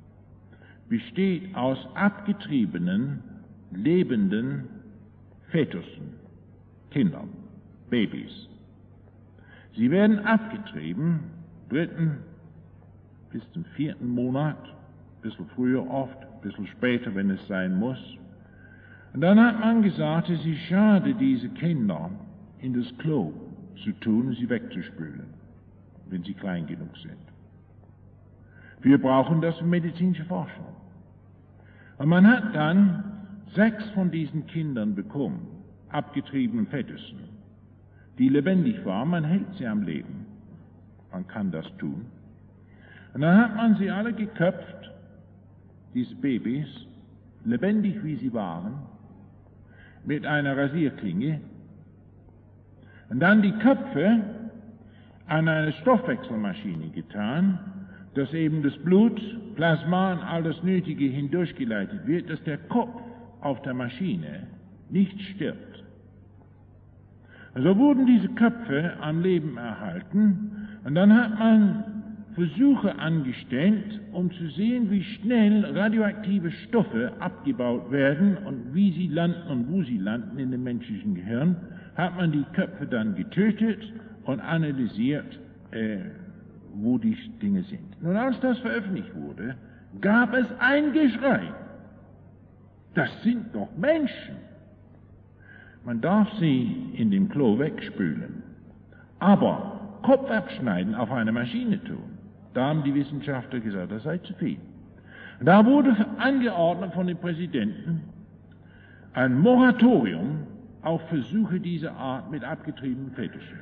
besteht aus abgetriebenen, lebenden Fetussen, Kindern, Babys. Sie werden abgetrieben, dritten bis zum vierten Monat, ein bisschen früher oft, ein bisschen später, wenn es sein muss. Und dann hat man gesagt, es ist schade, diese Kinder in das Klo zu tun und sie wegzuspülen, wenn sie klein genug sind. Wir brauchen das für medizinische Forschung. Und man hat dann sechs von diesen Kindern bekommen, abgetriebenen Fetussen, die lebendig waren. Man hält sie am Leben. Man kann das tun. Und dann hat man sie alle geköpft, diese Babys, lebendig wie sie waren, mit einer Rasierklinge. Und dann die Köpfe an eine Stoffwechselmaschine getan, dass eben das Blut, Plasma und all das Nötige hindurchgeleitet wird, dass der Kopf auf der Maschine nicht stirbt. Also wurden diese Köpfe am Leben erhalten und dann hat man Versuche angestellt, um zu sehen, wie schnell radioaktive Stoffe abgebaut werden und wie sie landen und wo sie landen in dem menschlichen Gehirn, hat man die Köpfe dann getötet und analysiert, äh, wo die Dinge sind. Nun, als das veröffentlicht wurde, gab es ein Geschrei. Das sind doch Menschen. Man darf sie in dem Klo wegspülen, aber Kopf abschneiden auf eine Maschine tun. Da haben die Wissenschaftler gesagt, das sei zu viel. Da wurde angeordnet von dem Präsidenten ein Moratorium auf Versuche dieser Art mit abgetriebenen Fetussen.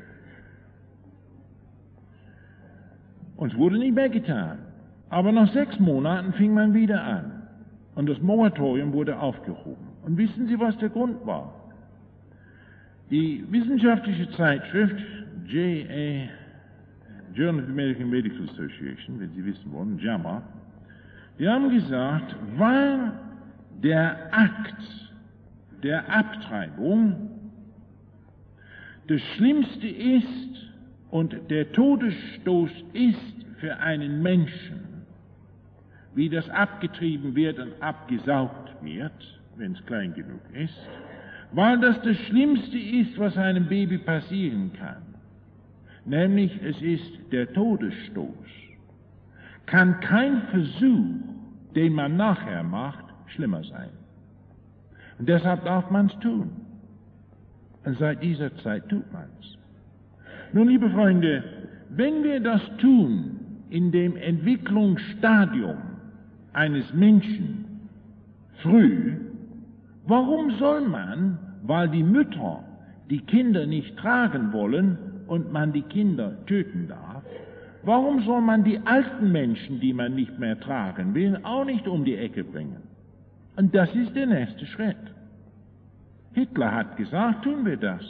Und es wurde nicht mehr getan. Aber nach sechs Monaten fing man wieder an. Und das Moratorium wurde aufgehoben. Und wissen Sie, was der Grund war? Die wissenschaftliche Zeitschrift J A Journal of the American Medical Association, wenn Sie wissen wollen, JAMA, die haben gesagt, weil der Akt der Abtreibung das Schlimmste ist und der Todesstoß ist für einen Menschen, wie das abgetrieben wird und abgesaugt wird, wenn es klein genug ist, weil das das Schlimmste ist, was einem Baby passieren kann, nämlich es ist der Todesstoß, kann kein Versuch, den man nachher macht, schlimmer sein. Und deshalb darf man es tun. Und seit dieser Zeit tut man es. Nun, liebe Freunde, wenn wir das tun in dem Entwicklungsstadium eines Menschen früh, warum soll man, weil die Mütter die Kinder nicht tragen wollen und man die Kinder töten darf, warum soll man die alten Menschen, die man nicht mehr tragen will, auch nicht um die Ecke bringen? Und das ist der nächste Schritt. Hitler hat gesagt, tun wir das.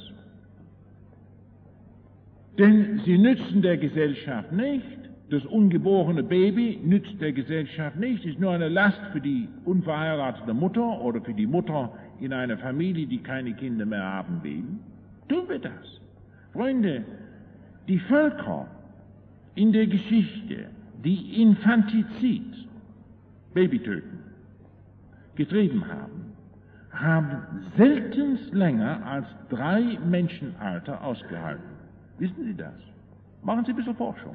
Denn sie nützen der Gesellschaft nicht. Das ungeborene Baby nützt der Gesellschaft nicht, ist nur eine Last für die unverheiratete Mutter oder für die Mutter in einer Familie, die keine Kinder mehr haben will. Tun wir das. Freunde, die Völker in der Geschichte, die Infantizid, Babytöten, getrieben haben, haben selten länger als drei Menschenalter ausgehalten. Wissen Sie das? Machen Sie ein bisschen Forschung.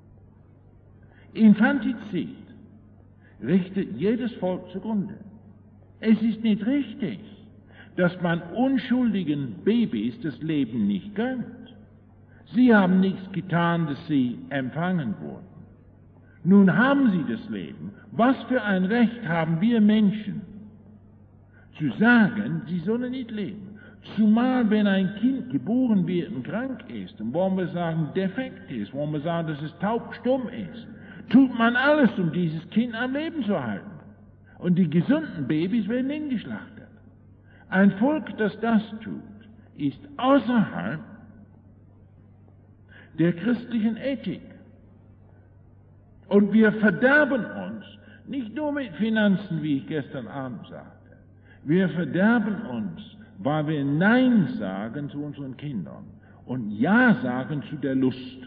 Infantizid richtet jedes Volk zugrunde. Es ist nicht richtig, dass man unschuldigen Babys das Leben nicht gönnt. Sie haben nichts getan, dass sie empfangen wurden. Nun haben sie das Leben. Was für ein Recht haben wir Menschen, zu sagen, sie sollen nicht leben? Zumal, wenn ein Kind geboren wird und krank ist, und wollen wir sagen, defekt ist, wollen wir sagen, dass es taubstumm ist, tut man alles, um dieses Kind am Leben zu halten. Und die gesunden Babys werden hingeschlachtet. Ein Volk, das das tut, ist außerhalb der christlichen Ethik. Und wir verderben uns, nicht nur mit Finanzen, wie ich gestern Abend sagte, wir verderben uns, weil wir Nein sagen zu unseren Kindern und Ja sagen zu der Lust.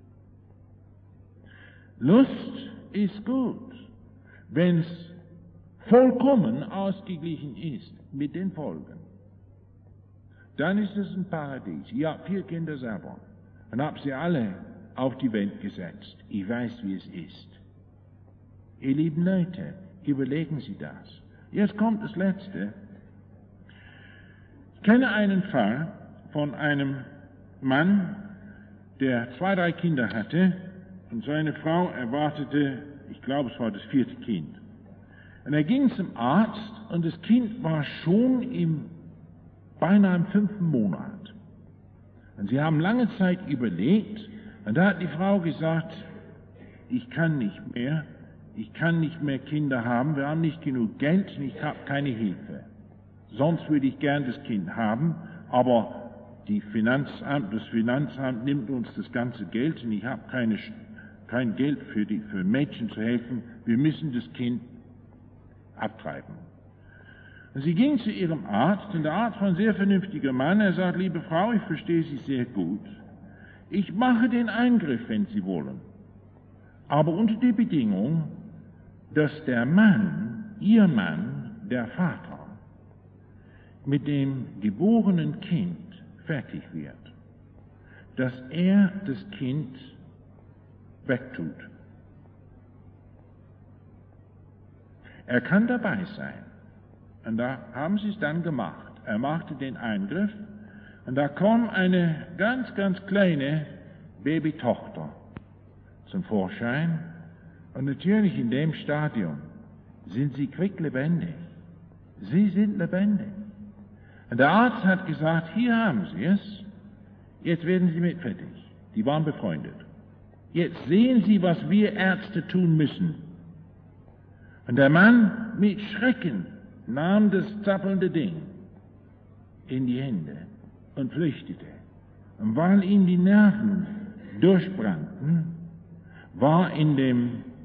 Lust ist gut, wenn es vollkommen ausgeglichen ist mit den Folgen. Dann ist es ein Paradies. Ich habe vier Kinder selber und habe sie alle auf die Welt gesetzt. Ich weiß, wie es ist. Ihr lieben Leute, überlegen Sie das. Jetzt kommt das Letzte. Ich kenne einen Fall von einem Mann, der zwei, drei Kinder hatte, und seine Frau erwartete, ich glaube, es war das vierte Kind. Und er ging zum Arzt, und das Kind war schon im beinahe im fünften Monat. Und sie haben lange Zeit überlegt, und da hat die Frau gesagt, ich kann nicht mehr, ich kann nicht mehr Kinder haben, wir haben nicht genug Geld und ich habe keine Hilfe. Sonst würde ich gern das Kind haben, aber die Finanzamt, das Finanzamt nimmt uns das ganze Geld und ich habe keine, kein Geld für, die, für Mädchen zu helfen. Wir müssen das Kind abtreiben. Und sie ging zu ihrem Arzt und der Arzt war ein sehr vernünftiger Mann. Er sagt, liebe Frau, ich verstehe Sie sehr gut. Ich mache den Eingriff, wenn Sie wollen. Aber unter der Bedingung, dass der Mann, Ihr Mann, der Vater, mit dem geborenen Kind fertig wird, dass er das Kind wegtut. Er kann dabei sein. Und da haben sie es dann gemacht. Er machte den Eingriff und da kam eine ganz, ganz kleine Babytochter zum Vorschein. Und natürlich in dem Stadium sind sie quicklebendig. Sie sind lebendig. Und der Arzt hat gesagt, hier haben Sie es, jetzt werden Sie mit fertig. Die waren befreundet. Jetzt sehen Sie, was wir Ärzte tun müssen. Und der Mann mit Schrecken nahm das zappelnde Ding in die Hände und flüchtete. Und weil ihm die Nerven durchbrannten, war in dem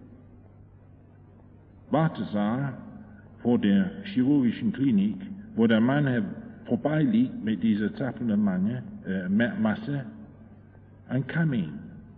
Wartesaal vor der chirurgischen Klinik, wo der Mann vorbeiliegt mit dieser zappelnden Mange, äh, Masse, ein Kamin.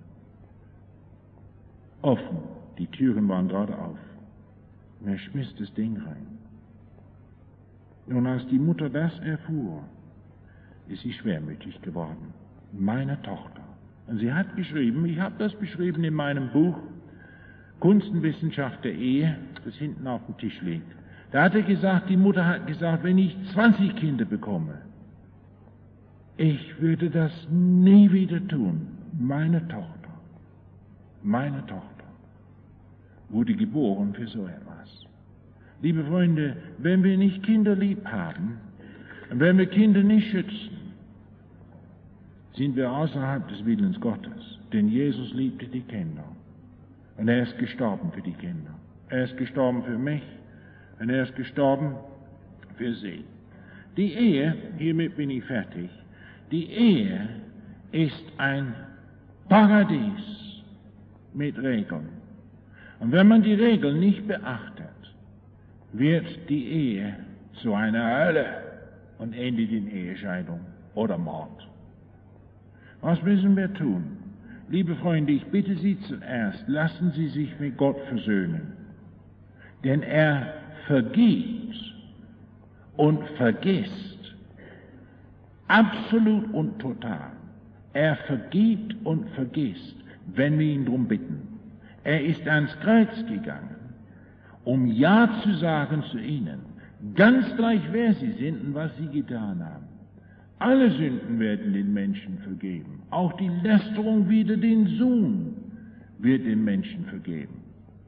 Offen, die Türen waren gerade auf. Und er schmiss das Ding rein. Und als die Mutter das erfuhr, ist sie schwermütig geworden. Meine Tochter. Und sie hat geschrieben, ich habe das beschrieben in meinem Buch Kunst und Wissenschaft der Ehe, das hinten auf dem Tisch liegt. Da hat er gesagt, die Mutter hat gesagt, wenn ich zwanzig Kinder bekomme, ich würde das nie wieder tun. Meine Tochter, meine Tochter wurde geboren für so etwas. Liebe Freunde, wenn wir nicht Kinder lieb haben, und wenn wir Kinder nicht schützen, sind wir außerhalb des Willens Gottes. Denn Jesus liebte die Kinder. Und er ist gestorben für die Kinder. Er ist gestorben für mich. Und er ist gestorben für sie. Die Ehe, hiermit bin ich fertig, die Ehe ist ein Paradies mit Regeln. Und wenn man die Regeln nicht beachtet, wird die Ehe zu einer Hölle und endet in Ehescheidung oder Mord. Was müssen wir tun? Liebe Freunde, ich bitte Sie zuerst, lassen Sie sich mit Gott versöhnen. Denn er vergibt und vergisst. Absolut und total. Er vergibt und vergisst, wenn wir ihn darum bitten. Er ist ans Kreuz gegangen, um Ja zu sagen zu ihnen, ganz gleich wer sie sind und was sie getan haben. Alle Sünden werden den Menschen vergeben. Auch die Lästerung wider den Sohn wird den Menschen vergeben.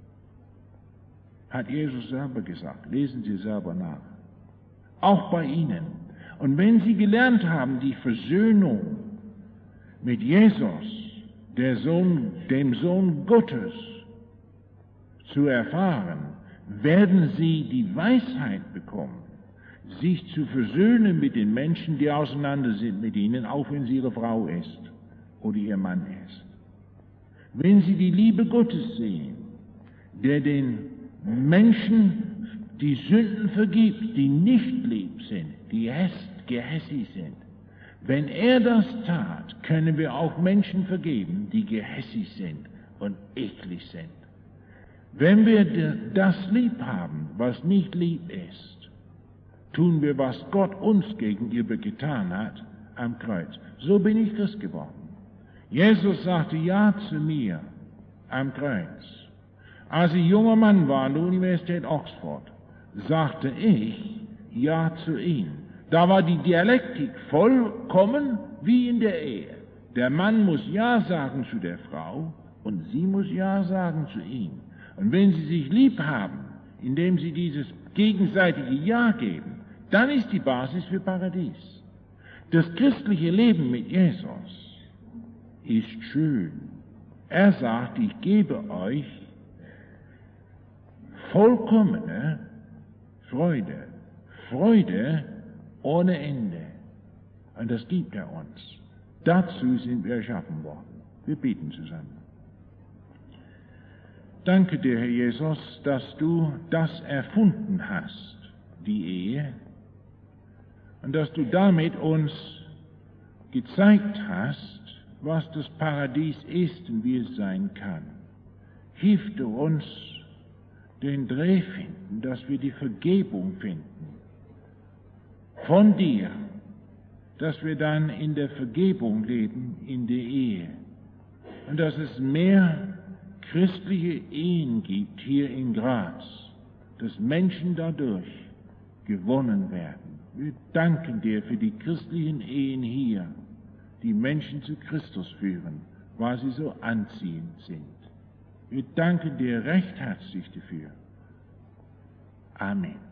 Hat Jesus selber gesagt. Lesen Sie selber nach. Auch bei Ihnen. Und wenn Sie gelernt haben, die Versöhnung mit Jesus, der Sohn, dem Sohn Gottes, zu erfahren, werden Sie die Weisheit bekommen, sich zu versöhnen mit den Menschen, die auseinander sind mit Ihnen, auch wenn sie Ihre Frau ist oder Ihr Mann ist. Wenn Sie die Liebe Gottes sehen, der den Menschen die Sünden vergibt, die nicht lieb sind, die gehässig sind. Wenn er das tat, können wir auch Menschen vergeben, die gehässig sind und eklig sind. Wenn wir das lieb haben, was nicht lieb ist, tun wir, was Gott uns gegenüber getan hat am Kreuz. So bin ich Christ geworden. Jesus sagte Ja zu mir am Kreuz. Als ich junger Mann war an der Universität Oxford, sagte ich Ja zu ihm. Da war die Dialektik vollkommen wie in der Ehe. Der Mann muss Ja sagen zu der Frau und sie muss Ja sagen zu ihm. Und wenn sie sich lieb haben, indem sie dieses gegenseitige Ja geben, dann ist die Basis für Paradies. Das christliche Leben mit Jesus ist schön. Er sagt, ich gebe euch vollkommene Freude. Freude ohne Ende. Und das gibt er uns. Dazu sind wir erschaffen worden. Wir beten zusammen. Danke dir, Herr Jesus, dass du das erfunden hast, die Ehe, und dass du damit uns gezeigt hast, was das Paradies ist und wie es sein kann. Hilf du uns, den Dreh finden, dass wir die Vergebung finden von dir, dass wir dann in der Vergebung leben, in der Ehe, und dass es mehr christliche Ehen gibt hier in Graz, dass Menschen dadurch gewonnen werden. Wir danken dir für die christlichen Ehen hier, die Menschen zu Christus führen, weil sie so anziehend sind. Wir danken dir recht herzlich dafür. Amen.